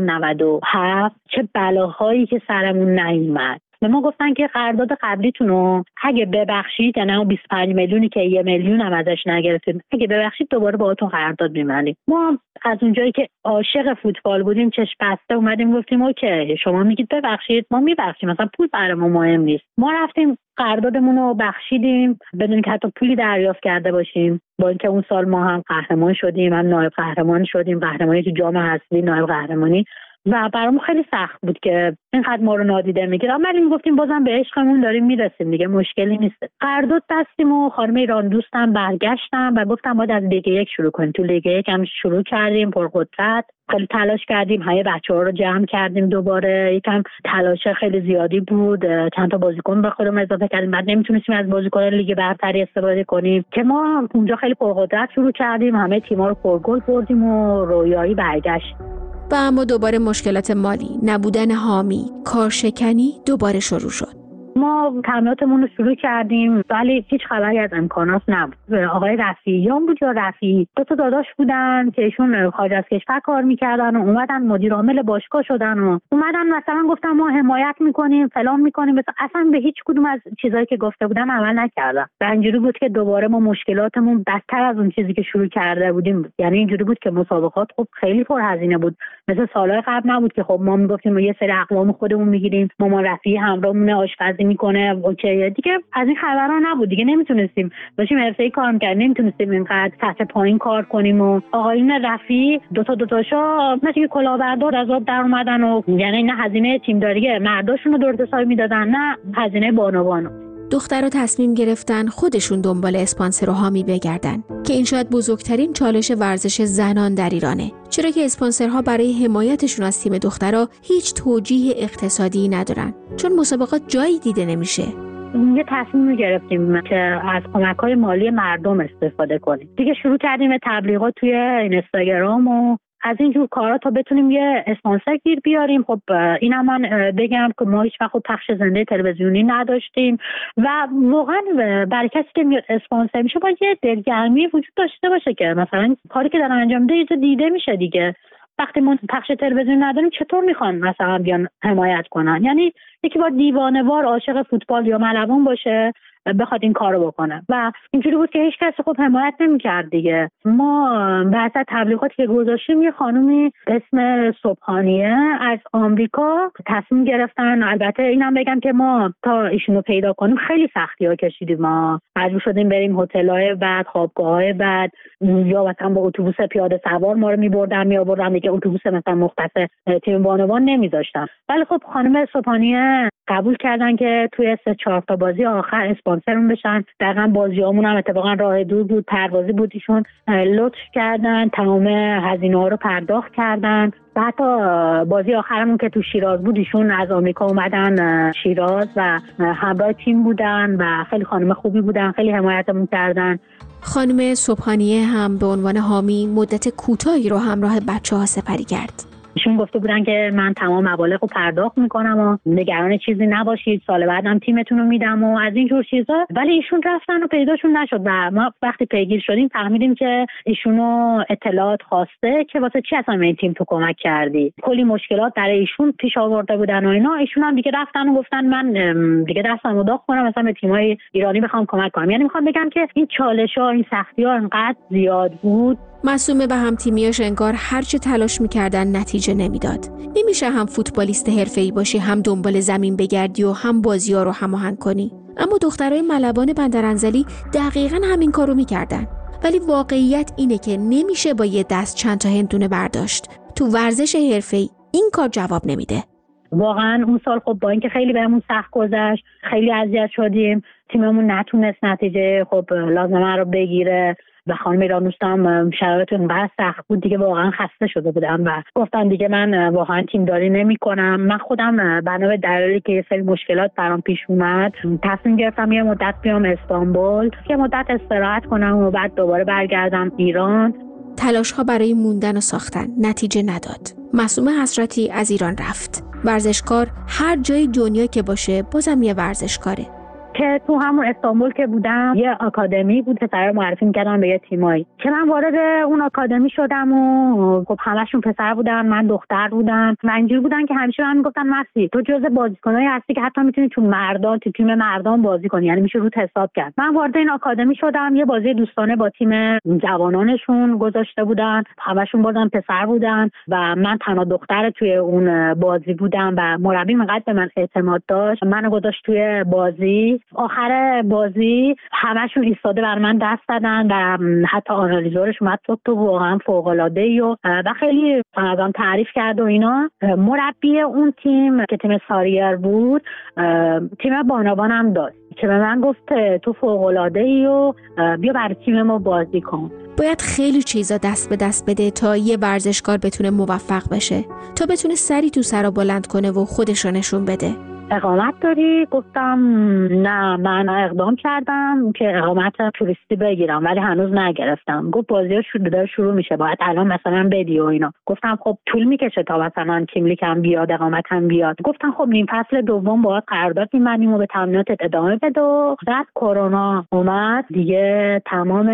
97 چه بلاهایی که سرمون نیومد. به ما گفتن که قرارداد قبلیتون رو اگه ببخشید، یعنی 25 میلیونی که 1 میلیون هم ازش نگرفتید، اگه ببخشید دوباره باهاتون قرارداد می‌بندیم. ما از اونجایی که عاشق فوتبال بودیم چشم بسته اومدیم گفتیم اوکی شما میگید ببخشید ما میبخشیم، مثلا پول برای ما مهم نیست. ما رفتیم قراردادمون رو بخشیدیم بدون که حتی پولی دریافت کرده باشیم. با اینکه اون سال ما هم قهرمان شدیم، هم نایب قهرمان شدیم، قهرمانی تو جام حذفی، نایب قهرمانی، و برامون خیلی سخت بود که اینقدر ما رو نادیده میگیرن. ولی میگفتیم بازم به عشقمون داریم میرسیم دیگه، مشکلی نیست. قرارداد بستیم و خانم ایران دوستم برگشتم و گفتم باید از لیگ 1 شروع کنیم. تو لیگ 1 هم شروع کردیم پرقدرت، خیلی تلاش کردیم، همه بچه‌ها رو جمع کردیم دوباره. یکم تلاش خیلی زیادی بود، چند تا بازیکن به خودمون اضافه کردیم. بعد نمیتونستیم از بازیکنان لیگ برتری استفاده کنیم که ما اونجا خیلی پرقدرت شروع کردیم، همه تیم‌ها رو پرگل بردیم و رویایی برگشت. و اما دوباره مشکلات مالی، نبودن حامی، کارشکنی دوباره شروع شد. ما تمریناتمون رو شروع کردیم ولی هیچ خبری از امکانات نبود. آقای رفیعیان بود یا رفیعی، 2 تا داداش بودن که ایشون خارج از کشور کار میکردن و اومدن مدیر عامل باشگاه شدن و اومدن مثلا گفتن ما حمایت میکنیم فلان میکنیم، اصلا به هیچ کدوم از چیزایی که گفته بودن عمل نکردن. و اینجوری بود که دوباره ما مشکلاتمون بدتر از اون چیزی که شروع کرده بودیم بود. یعنی اینجوری بود که مسابقات خب خیلی پرهزینه بود، مثل سالهای قبل نبود که خب ما میگفتیم یه سری اقوام خودمون میگیریم، مامان رفیعی همراهمون آشپزی میکنه، اوکی دیگه. از این خبرها نبود دیگه، نمیتونستیم داشتیم حرفه‌ای کار می‌کردیم، نمیتونستیم اینقدر سطح پایین کار کنیم. و آقایون رفیعی دو تاشا مثل کلاهبردار از آب در اومدن و یعنی نه هزینه تیم‌داری مرداشون رو درست حسابی میدادن نه هزینه بانوانو. دخترها تصمیم گرفتن خودشون دنبال اسپانسر و حامی بگردن که این شاید بزرگترین چالش ورزش زنان در ایرانه، چرا که اسپانسرها برای حمایتشون از تیم دخترها هیچ توجیه اقتصادی ندارن، چون مسابقات جایی دیده نمیشه. یه تصمیم گرفتیم که از کمک‌های مالی مردم استفاده کنیم. دیگه شروع کردیم به تبلیغات توی اینستاگرام و از اینجور کارا تا بتونیم یه اسپانسر گیر بیاریم. خب اینم من بگم که ما هیچ وقت پخش زنده تلویزیونی نداشتیم و واقعا برای کسی که میاد اسپانسر میشه باید یه دلگرمی وجود داشته باشه که مثلا کاری که دارن انجام میده یه جا دیده میشه دیگه. وقتی ما پخش تلویزیون نداریم چطور میخوان مثلا بیان حمایت کنن؟ یعنی یکی باید دیوانه‌وار عاشق فوتبال یا ملوان باشه بخواد این کارو بکنه و اینجوری بود که هیچ کسی خب حمایت نمی‌کرد دیگه. ما بعد از تبلیغاتی که گذاشتیم یه خانومی اسم صبحانیه از آمریکا تصمیم گرفتن. البته اینم بگم که ما تا ایشونو پیدا کنیم خیلی سختی‌ها کشیدیم، ما مجبور شدیم بریم هتل‌های بعد، خوابگاه‌های بعد، یا مثلا با اتوبوس پیاده سوار ما رو می‌بردن می‌آوردن دیگه، اتوبوس مثلا مختص تیم بانوان نمی‌ذاشتن. ولی خب خانم صبحانیه قبول کردن که توی 3-4 تا بازی آخر اسپانسرمون بشن. دقیقاً بازیامون هم اتفاقا راه دور بود، پروازی بود، ایشون لطف کردن تمام هزینه‌ها رو پرداخت کردن. بعد بازی آخرمون که تو شیراز بود ایشون از آمریکا اومدن شیراز و همراه تیم بودن و خیلی خانم خوبی بودن، خیلی حمایتمون کردن. خانم صبحانیه هم به عنوان حامی مدت کوتاهی رو همراه بچه‌ها سپری کرد. ایشون گفته بودن که من تمام مبالغ رو پرداخت میکنم و نگران چیزی نباشید، سال بعدم تیمتون رو میدم و از این جور چیزا. ولی ایشون رفتن و پیداشون نشد و ما وقتی پیگیر شدیم فهمیدیم که ایشونو اطلاعات خواسته که واسه چی اصلا این تیم تو کمک کردی. کلی مشکلات برای ایشون پیش آورده بودن و اینا. ایشون هم دیگه رفتن و گفتن من دیگه دستمو داغ کنم مثلا به تیم‌های ایرانی بخوام کمک کنم. یعنی میخوام بگم که این چالش‌ها، این سختی‌ها انقدر زیاد بود. معصومه به هم تیمیاش انگار هرچه تلاش میکردن نتیجه نمیداد. نمیشه هم فوتبالیست حرفه‌ای باشی، هم دنبال زمین بگردی و هم بازی‌ها رو هماهنگ کنی. اما دخترای ملوان بندرانزلی دقیقاً همین کارو میکردن. ولی واقعیت اینه که نمیشه با یه دست چند تا هندونه برداشت. تو ورزش حرفه‌ای این کار جواب نمیده. واقعا اون سال خب با اینکه خیلی بهمون سخت گذشت، خیلی اذیت شدیم، تیممون نتونست نتیجه خب لازمه رو بگیره و خانم ایرانوست هم شرایط اونقدر سخت بود دیگه واقعا خسته شده بودم و گفتم دیگه من واقعا تیمداری نمی‌کنم. من خودم بنا به دلایلی که یه سری مشکلات برام پیش اومد تصمیم گرفتم یه مدت بیام استانبول، یه مدت استراحت کنم و بعد دوباره برگردم ایران. تلاش‌ها برای موندن و ساختن نتیجه نداد. معصومه حسرتی از ایران رفت. ورزشکار هر جای دنیا که باشه بازم یه ورزشکاره. که تو همون استانبول که بودم یه آکادمی بود که پسرا معرفی می‌کردن به یه تیمایی که من وارد اون آکادمی شدم و خب همشون پسر بودن، من دختر بودم و اینجوری بودن که همیشه من میگفتن مسی تو جزء بازیکنایی هستی که حتی میتونی تو مردان تو تیم مردان بازی کنی، یعنی میشه روت حساب کرد. من وارد این آکادمی شدم، یه بازی دوستانه با تیم جوانانشون گذاشته بودن، همشون بازم پسر بودن و من تنها دختر توی اون بازی بودم و مربی انقدر به من اعتماد داشت منو گذاشت توی بازی. آخر بازی همشون ایستاده بر من دست دادن و حتی آنالیزورش اومد تو واقعا فوق‌العاده‌ای و خیلی ازم تعریف کرد و اینا. مربی اون تیم که تیم ساریر بود تیم بانوان هم داشت که به من گفت تو فوق‌العاده‌ای و بیا برای تیم ما بازی کن. باید خیلی چیزا دست به دست بده تا یه ورزشکار بتونه موفق بشه، تا بتونه سری تو سرا بلند کنه و خودش رو نشون بده. اقامت داری؟ گفتم نه، من اقدام کردم که اقامت توریستی بگیرم ولی هنوز نگرفتم. گفت بازی‌ها شروع میشه، باید الان مثلا بدی و اینا. گفتم خب طول میکشه تا مثلا تیم لیگم بیاد، اقامتم بیاد. گفتم خب نیم فصل دوم باید قرارداد می‌بندیم و به تمریناتت ادامه بده. بعد کرونا اومد دیگه، تمام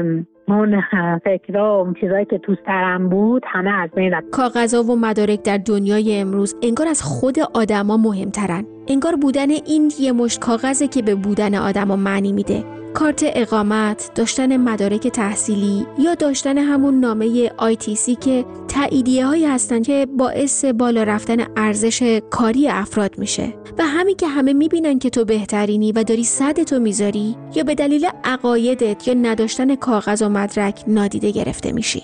اون فکرها و اون چیزایی که تو سرم بود همه از بین رفت. کاغذها و مدارک در دنیای امروز انگار از خود آدما مهمترن. انگار بودن این یه مشت کاغذه که به بودن آدما معنی میده. کارت اقامت، داشتن مدارک تحصیلی یا داشتن همون نامه ITC که تاییدیه‌هایی هستن که باعث بالا رفتن ارزش کاری افراد میشه. و همین که همه میبینن که تو بهترینی و داری صدتو میذاری یا به دلیل عقایدت یا نداشتن کاغذ و مدرک نادیده گرفته میشی.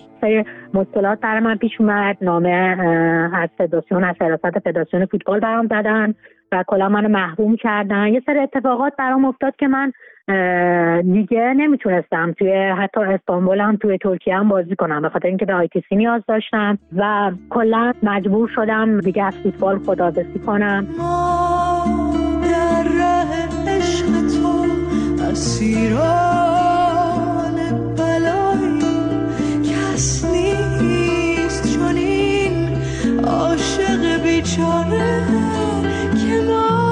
مشکلات در من پیش اومد، نامه از فدراسیون، از حراست فدراسیون فوتبال برام زدن و کلا منو محروم کردن. یه سری اتفاقات برام افتاد که من دیگه نمیتونستم توی حتی استانبول هم توی ترکیه هم بازی کنم به خاطر اینکه به ITC نیاز داشتم و کلا مجبور شدم دیگه از فوتبال خداحافظی کنم. ما در راه عشق تو اسیران بلایی کس نیست چون این عاشق بیچاره که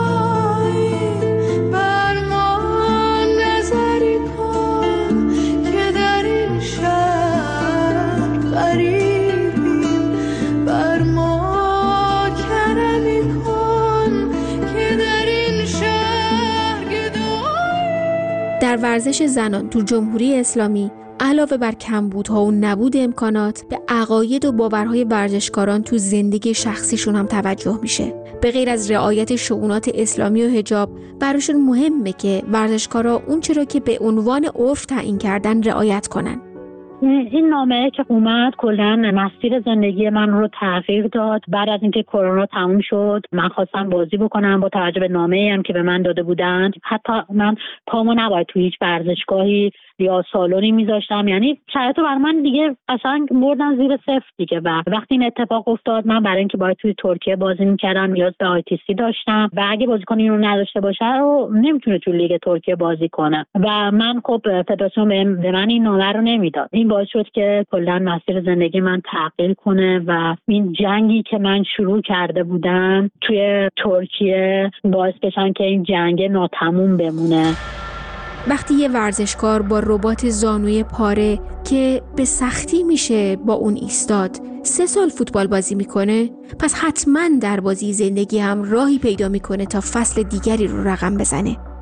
در ورزش زنان تو جمهوری اسلامی علاوه بر کمبودها و نبود امکانات به عقاید و باورهای ورزشکاران تو زندگی شخصیشون هم توجه میشه. به غیر از رعایت شؤونات اسلامی و حجاب براشون مهمه که ورزشکارا اون چرا که به عنوان عرف تعیین کردن رعایت کنن. این نامه که اومد کلاً مسیر زندگی من رو تغییر داد. بعد از اینکه کرونا تموم شد من خواستم بازی بکنم با توجه به نامه‌ای هم که به من داده بودند. حتی من پامو نباید تو هیچ ورزشگاهی یا سالونی میذاشتم، یعنی شرایطو برای من دیگه اصلا بردن زیر صفر دیگه. و وقتی این اتفاق افتاد من برای اینکه باید توی ترکیه بازی میکردم نیاز به ITC داشتم و اگه بازیکنی رو نداشته باشه رو نمیتونه توی لیگ ترکیه بازی کنه و من خب فدراسیون به من این نامه رو نمیداد. این باعث شد که کلا مسیر زندگی من تغییر کنه و این جنگی که من شروع کرده بودم توی ترکیه باعث بشن که این جنگ ناتموم بمونه. وقتی یه ورزشکار با رباط زانوی پاره که به سختی میشه با اون ایستاد 3 سال فوتبال بازی میکنه، پس حتما در بازی زندگی هم راهی پیدا میکنه تا فصل دیگری رو رقم بزنه.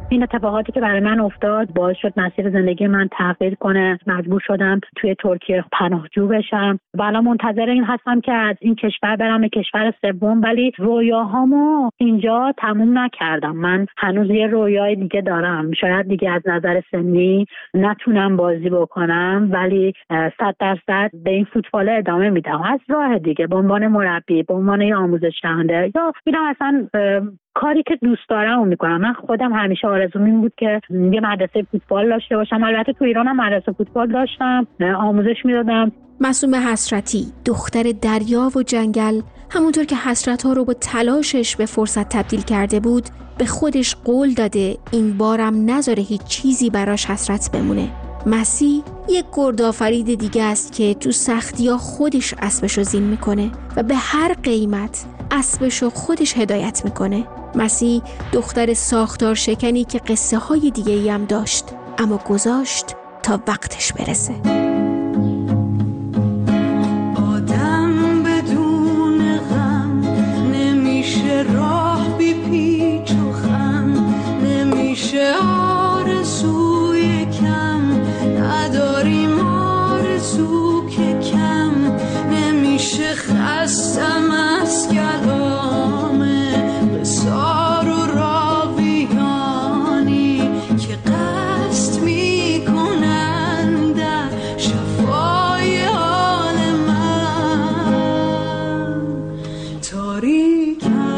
این اتفاقاتی که برای من افتاد باعث شد مسیر زندگی من تغییر کنه. مجبور شدم توی ترکیه پناهجو بشم و الان منتظر این هستم که از این کشور برم به کشور سوم، ولی رویاهامو اینجا تموم نکردم. من هنوز یه رویای دیگه دارم. شاید دیگه از نظر سنی نتونم بازی بکنم، ولی 100% به این فوتبال ادامه میدم از راه دیگه، به عنوان مربی، به عنوان یه آموزش دهنده، یا میرم اصلا کاری که دوست دارم رو میکنم. من خودم همیشه آرزوم این بود که یه مدرسه فوتبال داشته باشم. البته تو ایران هم مدرسه فوتبال داشتم، آموزش میدادم. معصومه حسرتی، دختر دریا و جنگل، همونطور که حسرت‌ها رو با تلاشش به فرصت تبدیل کرده بود، به خودش قول داده این بارم نذاره هیچ چیزی براش حسرت بمونه. مسی یک گردآفرید دیگه است که تو سختی‌ها خودش اسبشو زین میکنه و به هر قیمت اسبشو خودش هدایت میکنه. مسی دختر ساختار شکنی که قصه های دیگه ای هم داشت، اما گذاشت تا وقتش برسه. آدم بدون غم نمیشه، راه بی پیچ و خم نمیشه، آرزوی کم نداریم، آرزو که کم نمیشه، خستم از کلامه بسار و راویانی که قصد میکنن در شفای حال من. تاریکم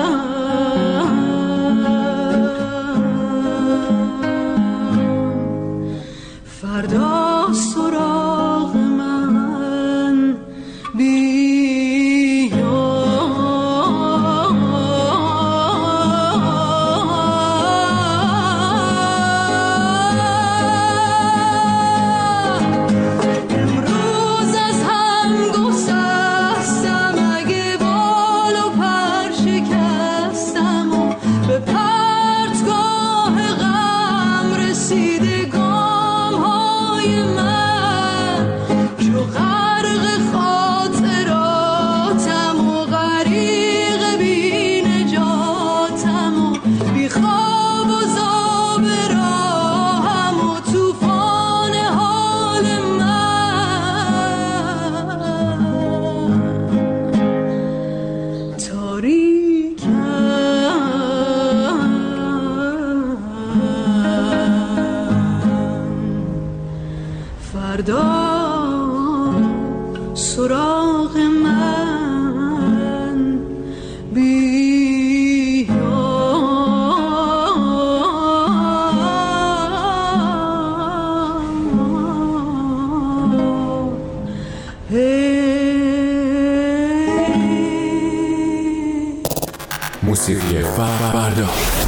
فردا سراغ من سراغ من بیا. موسیقی فردا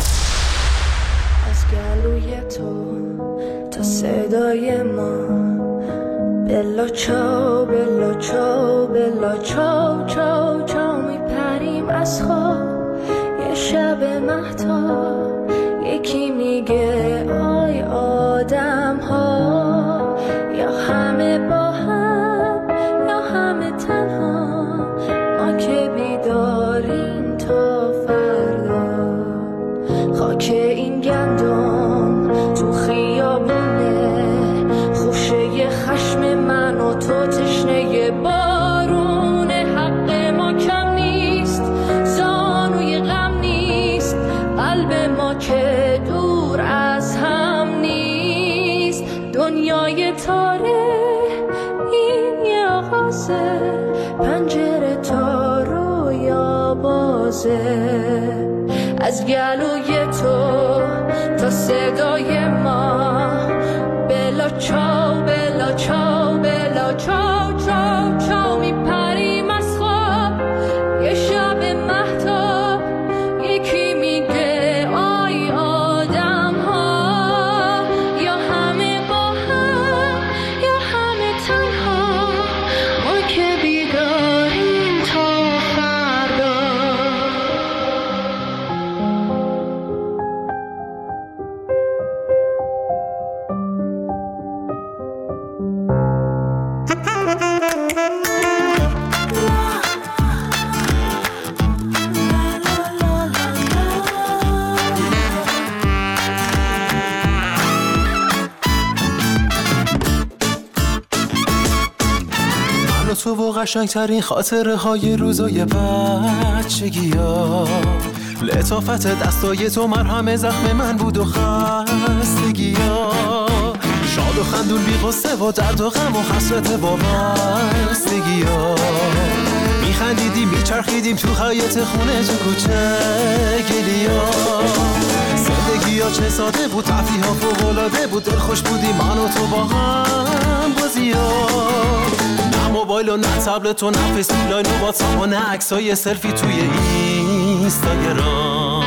از گلوی تو تا صدای ما، بلا چاو بلا چاو بلا چاو چاو چاو میپریم از خواب. یه شب مهتاب یکی میگه آی آدم ها، یا همه با هم یا همه تنها، ما که بیداریم تا فردا. خاک این گندم تو خیابونه، خوشه خشم من و تو تشنه بارون. حق ما کم نیست، زانوی غم نیست، قلب ما که دور از هم نیست. دنیای تاره این یه آغازه، پنجره تا رویا بازه. از گلوی تو تا صدای ما، بلا چاو بلا چاو بلا چاو چاو چاو میپریم از خواب. یه شب مهتاب یکی میگه آی آدم ها، یا همه با هم یا همه تنها، ما که بیداریم تا فردا. و تو و قشنگترین خاطره های روزای بچگی ها، لطافت دستای تو مرهم زخم من بود و خستگی ها، شاد و خندون بی غصه و درد و غم و حسرت وابستگی ها، میخندیدیم میچرخیدیم تو حیاط خونه تو کوچه گلیا، زندگی ها چه ساده بود، تفریح ها فوق‌العاده بود، دل خوش بودیم من و تو با هم بازی ها، نه موبایل و نه تبلت و نه فیسبوک و واتساپ و نه عکسای سلفی توی اینستاگرام.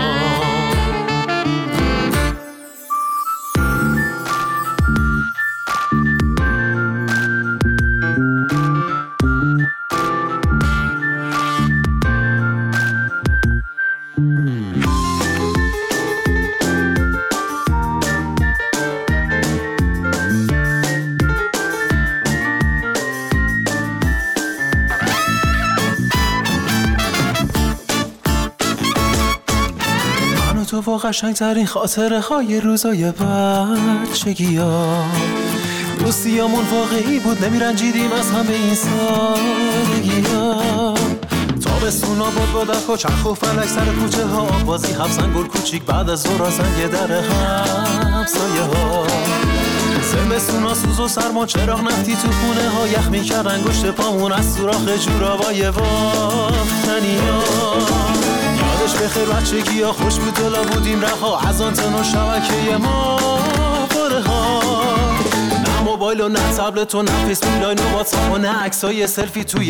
تو با قشنگترین خاطره های روزای بچگی ها، دوستیامون واقعی بود، نمیرنجیدیم از همه این سادگی ها، تابستونا بود با دک و چرخ و فلک سر کوچه ها، بازی حفظن گل کوچیک بعد از ظهر سنگ در همسایه ها، زمستونا سوز و سرما چراغ نفتی تو خونه ها، یخ میکرد انگشت پامون از سوراخ جورابای بافتنی ها، یادش بخیر بچگی ها خوش بود دلا بودیم رها، از آنتن و شبکه ما پره ها، نه موبایل و نه تبلت و نه فیسبوک و واتساپ و نه عکسای سلفی توی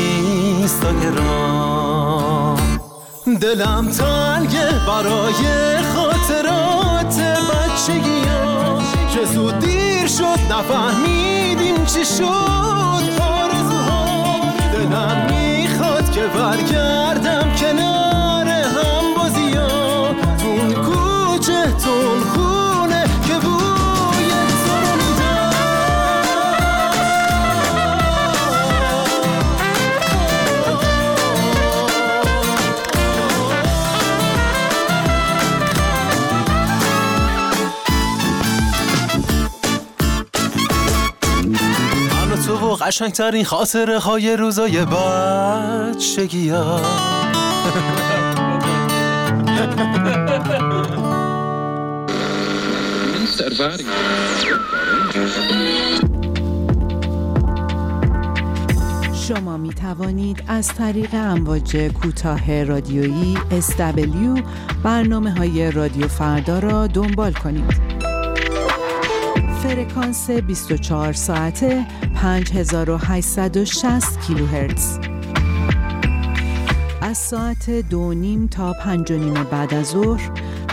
اینستاگرام. دلم تنگه برای خاطرات بچگی ها که زود دیر شد نفهمیدیم چی شد آرزوها، دلم میخواد که برگردم کنار هم بازی ها، تون کوچه تون خونه که بوی تو رو میدم. من و تو و قشنگترین خاطره های روزای بچگی ها. شما می توانید از طریق امواج کوتاه رادیویی SW برنامه‌های رادیو فردا را دنبال کنید. فرکانس 24 ساعته 5860 کیلوهرتز. از ساعت 2:30 تا 5:30 بعد از ظهر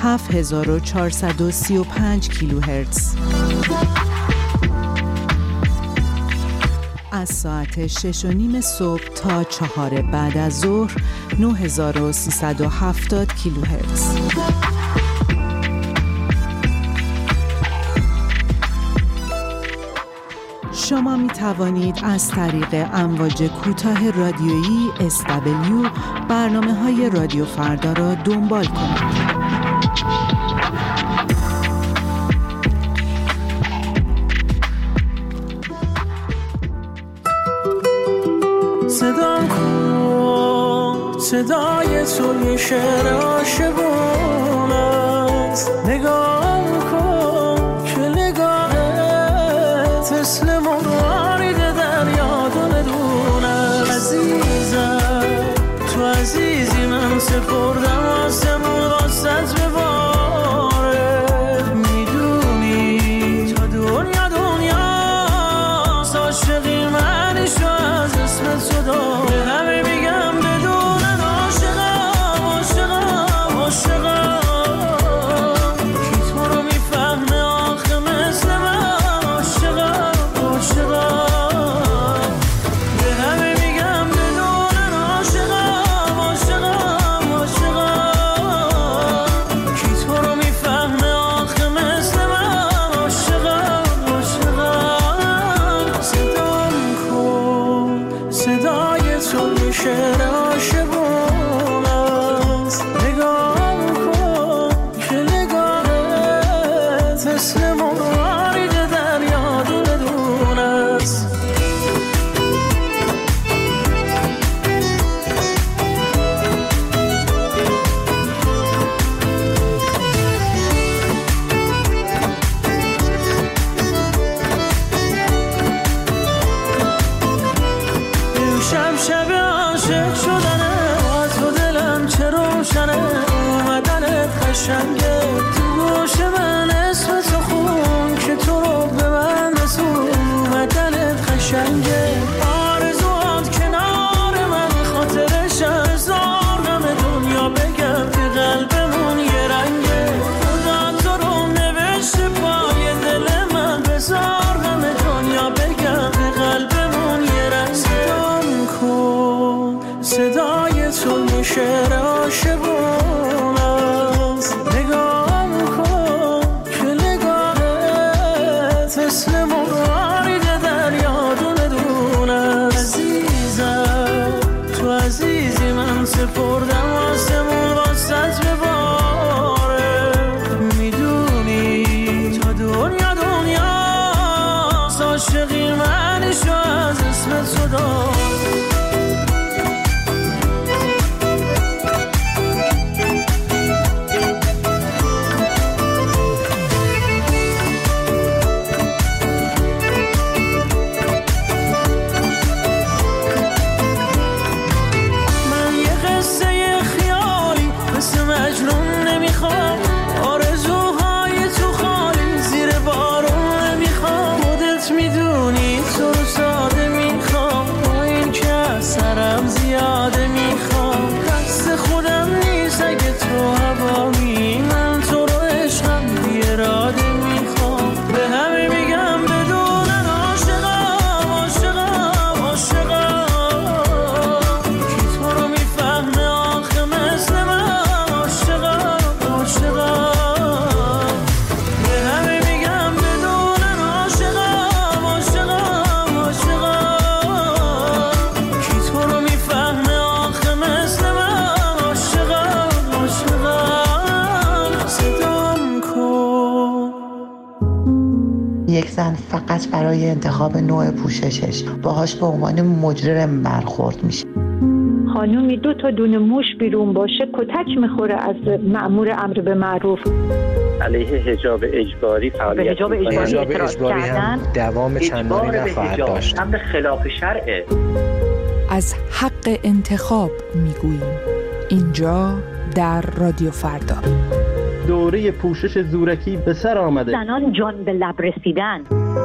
7435 کیلوهرتز. از ساعت 6:30 صبح تا 4 بعد از ظهر 9370 کیلوهرتز. شما می توانید از طریق امواج کوتاه رادیویی SW برنامه‌های رادیو فردا را دنبال کنید. صدام کن، صدای تو یه شعر عاشقون است، نگاه کن که نگاهت مثل مرغ دریا دونه عزیزم، تو عزیزی من سپردم آسمون واسط بباره، میدونی تا دنیا عاشقی منش از اسم تو داره، همه میگم بدونن عاشقم عاشقم عاشقم، کی تو رو میفهمه آخه مثل من عاشقم عاشقم، به همه میگم بدونن عاشقم عاشقم عاشقم. امشب شب عاشق شدنه، تو دلم چه روشنه، اومدنت قشنگه، تو گوش من اسم تو خون که تو رو به من رسون، اومدنت قشنگه، آرزوات کنار من خاطرش هزار غم دنیا بگم که قلبمون یه رنگه، خدا تو رو نوشته پای دل من بذار غم دنیا بگم که قلبمون یه رنگه، صدام کن صدای تو شعر عاشقون است، نگام کن که نگاهت مثل موارد دریا دونه دونه، عزیزم تو عزیزی من سپردم آسمون واسط بباره، میدونی تا دنیا دنیاست، عاشقی منشو از اسم تو دار. یک زن فقط برای انتخاب نوع پوششش باهاش به عنوان مجرم برخورد میشه. خانومی 2 تا دونه موش بیرون باشه کتک میخوره از مأمور امر به معروف. علیه حجاب اجباری فعالیت حجاب اجباری هم دوام چندانی نخواهد داشت. امر خلاف شرعه. از حق انتخاب میگوییم اینجا در رادیو فردا. دوره پوشش زورکی به سر آمده. زنان جان به لب رسیدن.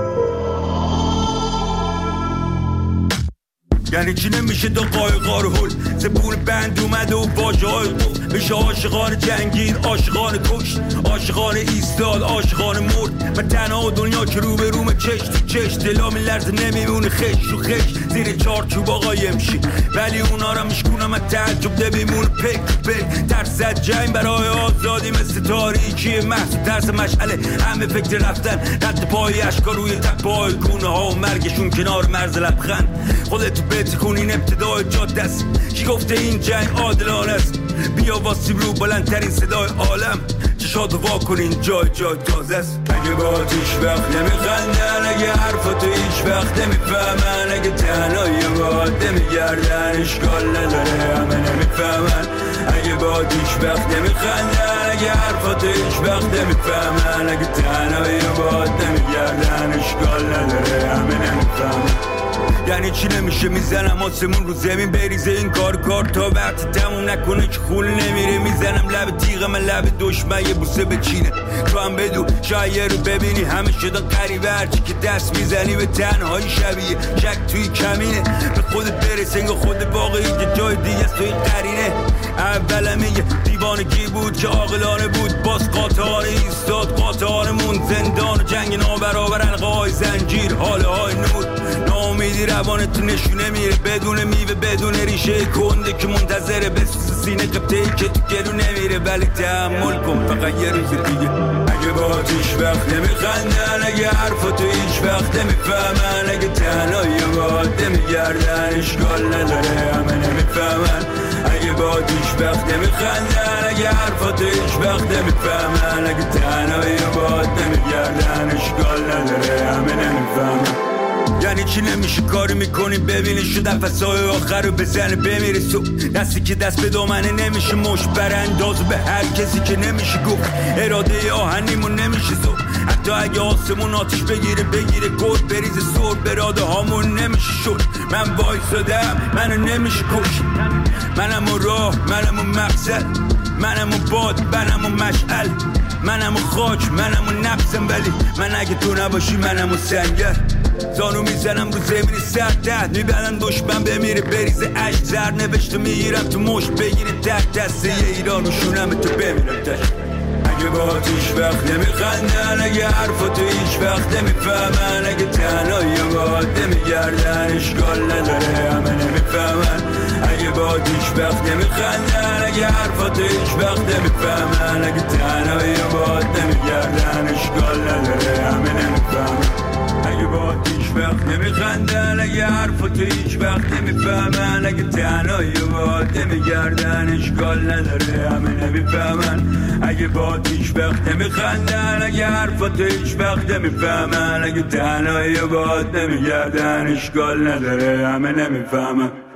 یعنی چی نمیشه دو قایقار هل زبون بند اومده و باجه های قول میشه عاشقان جنگید عاشقان کشت عاشقان ایستاد عاشقان مرد من تنها دنیا که رو به روم چشت تو چشت دلا میلرزه نمیمونه خش و خش زیر چارچوب آقا یمشی ولی اونا را میشکونم از تعجب نمیمونه پک پک ترسد جنگ برای آزادی مثل تاریکی محض ترس مشعله همه فکر رفتن رد پای اشکار روی تپای گونه ها و مرگشون کنار مرز لبخند خودتو بتکونین ابتدای جاده است کی گفته این جنگ عادلانه است بیا واسیم رو بلندترین صدای عالم چشاتو وا کنین جای جای تازه است اگه با هیچ وقت نمیخندن اگه حرفاتو هیچ وقت نمیفهمن اگه تنهایی با نمیگردن اشکال نداره همه نمیفهمن اگه با هیچ وقت نمیخندن اگه حرفاتو هیچ وقت نمیفهمن اگه تنهایی با نمیگردن اشکال نداره همه نمیفهمن یعنی چی نمیشه میزنم آسمون رو زمین بریزه این کار تا وقت تموم نکنه که خول نمیره میزنم لب تیغ من لب دشمن یه بوسه بچینه تو هم بدو شاید رو ببینی همه شده قریبه هرچی که دست میزنی به تنهایی شبیه شک توی کمینه به خودت برس انگاه خود باقی که جای دیگه است توی قرینه اولم یه دیوانگی بود که عاقلانه بود باز قاطعانه ایستاد قاطعانمون زندان و جنگ نابرابر حلقه‌های زنجیر حاله های نور ناامیدی روانت نشونه میره بدون میوه بدون ریشه کنده که منتظره بسوز سینه قبطه‌ای که تو گلو نمیره ولی تحمل کن فقط یه روز دیگه اگه با هیچ وقت نمیخندن اگه حرفاتو هیچ وقت نمیفهمن اگه تنهایی با نمیگردن اشکال نداره همه نمیفهمن اگه با هیچ وقت نمیخندن اگه حرفاتو هیچ وقت نمیفهمن اگه تنهایی با نمیگردن اشکال نداره همه نمیفهمن یعنی چی نمیشه کاری میکنی ببینی شو نفسای آخر رو بزنه بمیره صبح دستی که دست به دامنه نمیشه مش برانداز به هر کسی که نمیشه گفت اراده آهنیمون نمیشه زود حتی اگه آسمون آتیش بگیره گل بریزه سر براده هامون نمیشه شد من وایسادم منو نمیشه کش منم و راه منم و مقصد منم و باد منم و مشعل منم و خاک منم و نفسم ولی من اگه تو نباشی منم و سنگر زانو میزنم رو زمین سر تحت میبرن دشمن بمیره بریزه عشق زر نوشته میگیرم تو مشت بگیره تک دسته ایران و شونم تو بمیرم تشت اگه با هیچ وقت نمیخندن اگه حرفا تو هیچ وقت نمیفهمن اگه تنهایی باید نمیگردن اشکال نداره همه نمیفهمن اگه با هیچ وقت نمیخندن اگه حرفا تو هیچ وقت نمیفهمن اگه تنهایی باید نمیگردن اشکال نداره همه نمیفهمن اگه با هیچ وقت نمیخندن اگه حرفا تو هیچ وقت نمیفهمن اگه تنهایی باید نمیگردن اشکال نداره همه نمیفهمن اگه با هیچ وقت نمیخندن اگه حرفا تو هیچ وقت نمیفهمن اگه تنهایی باید نمیگردن اشکال نداره همه نمیفهمن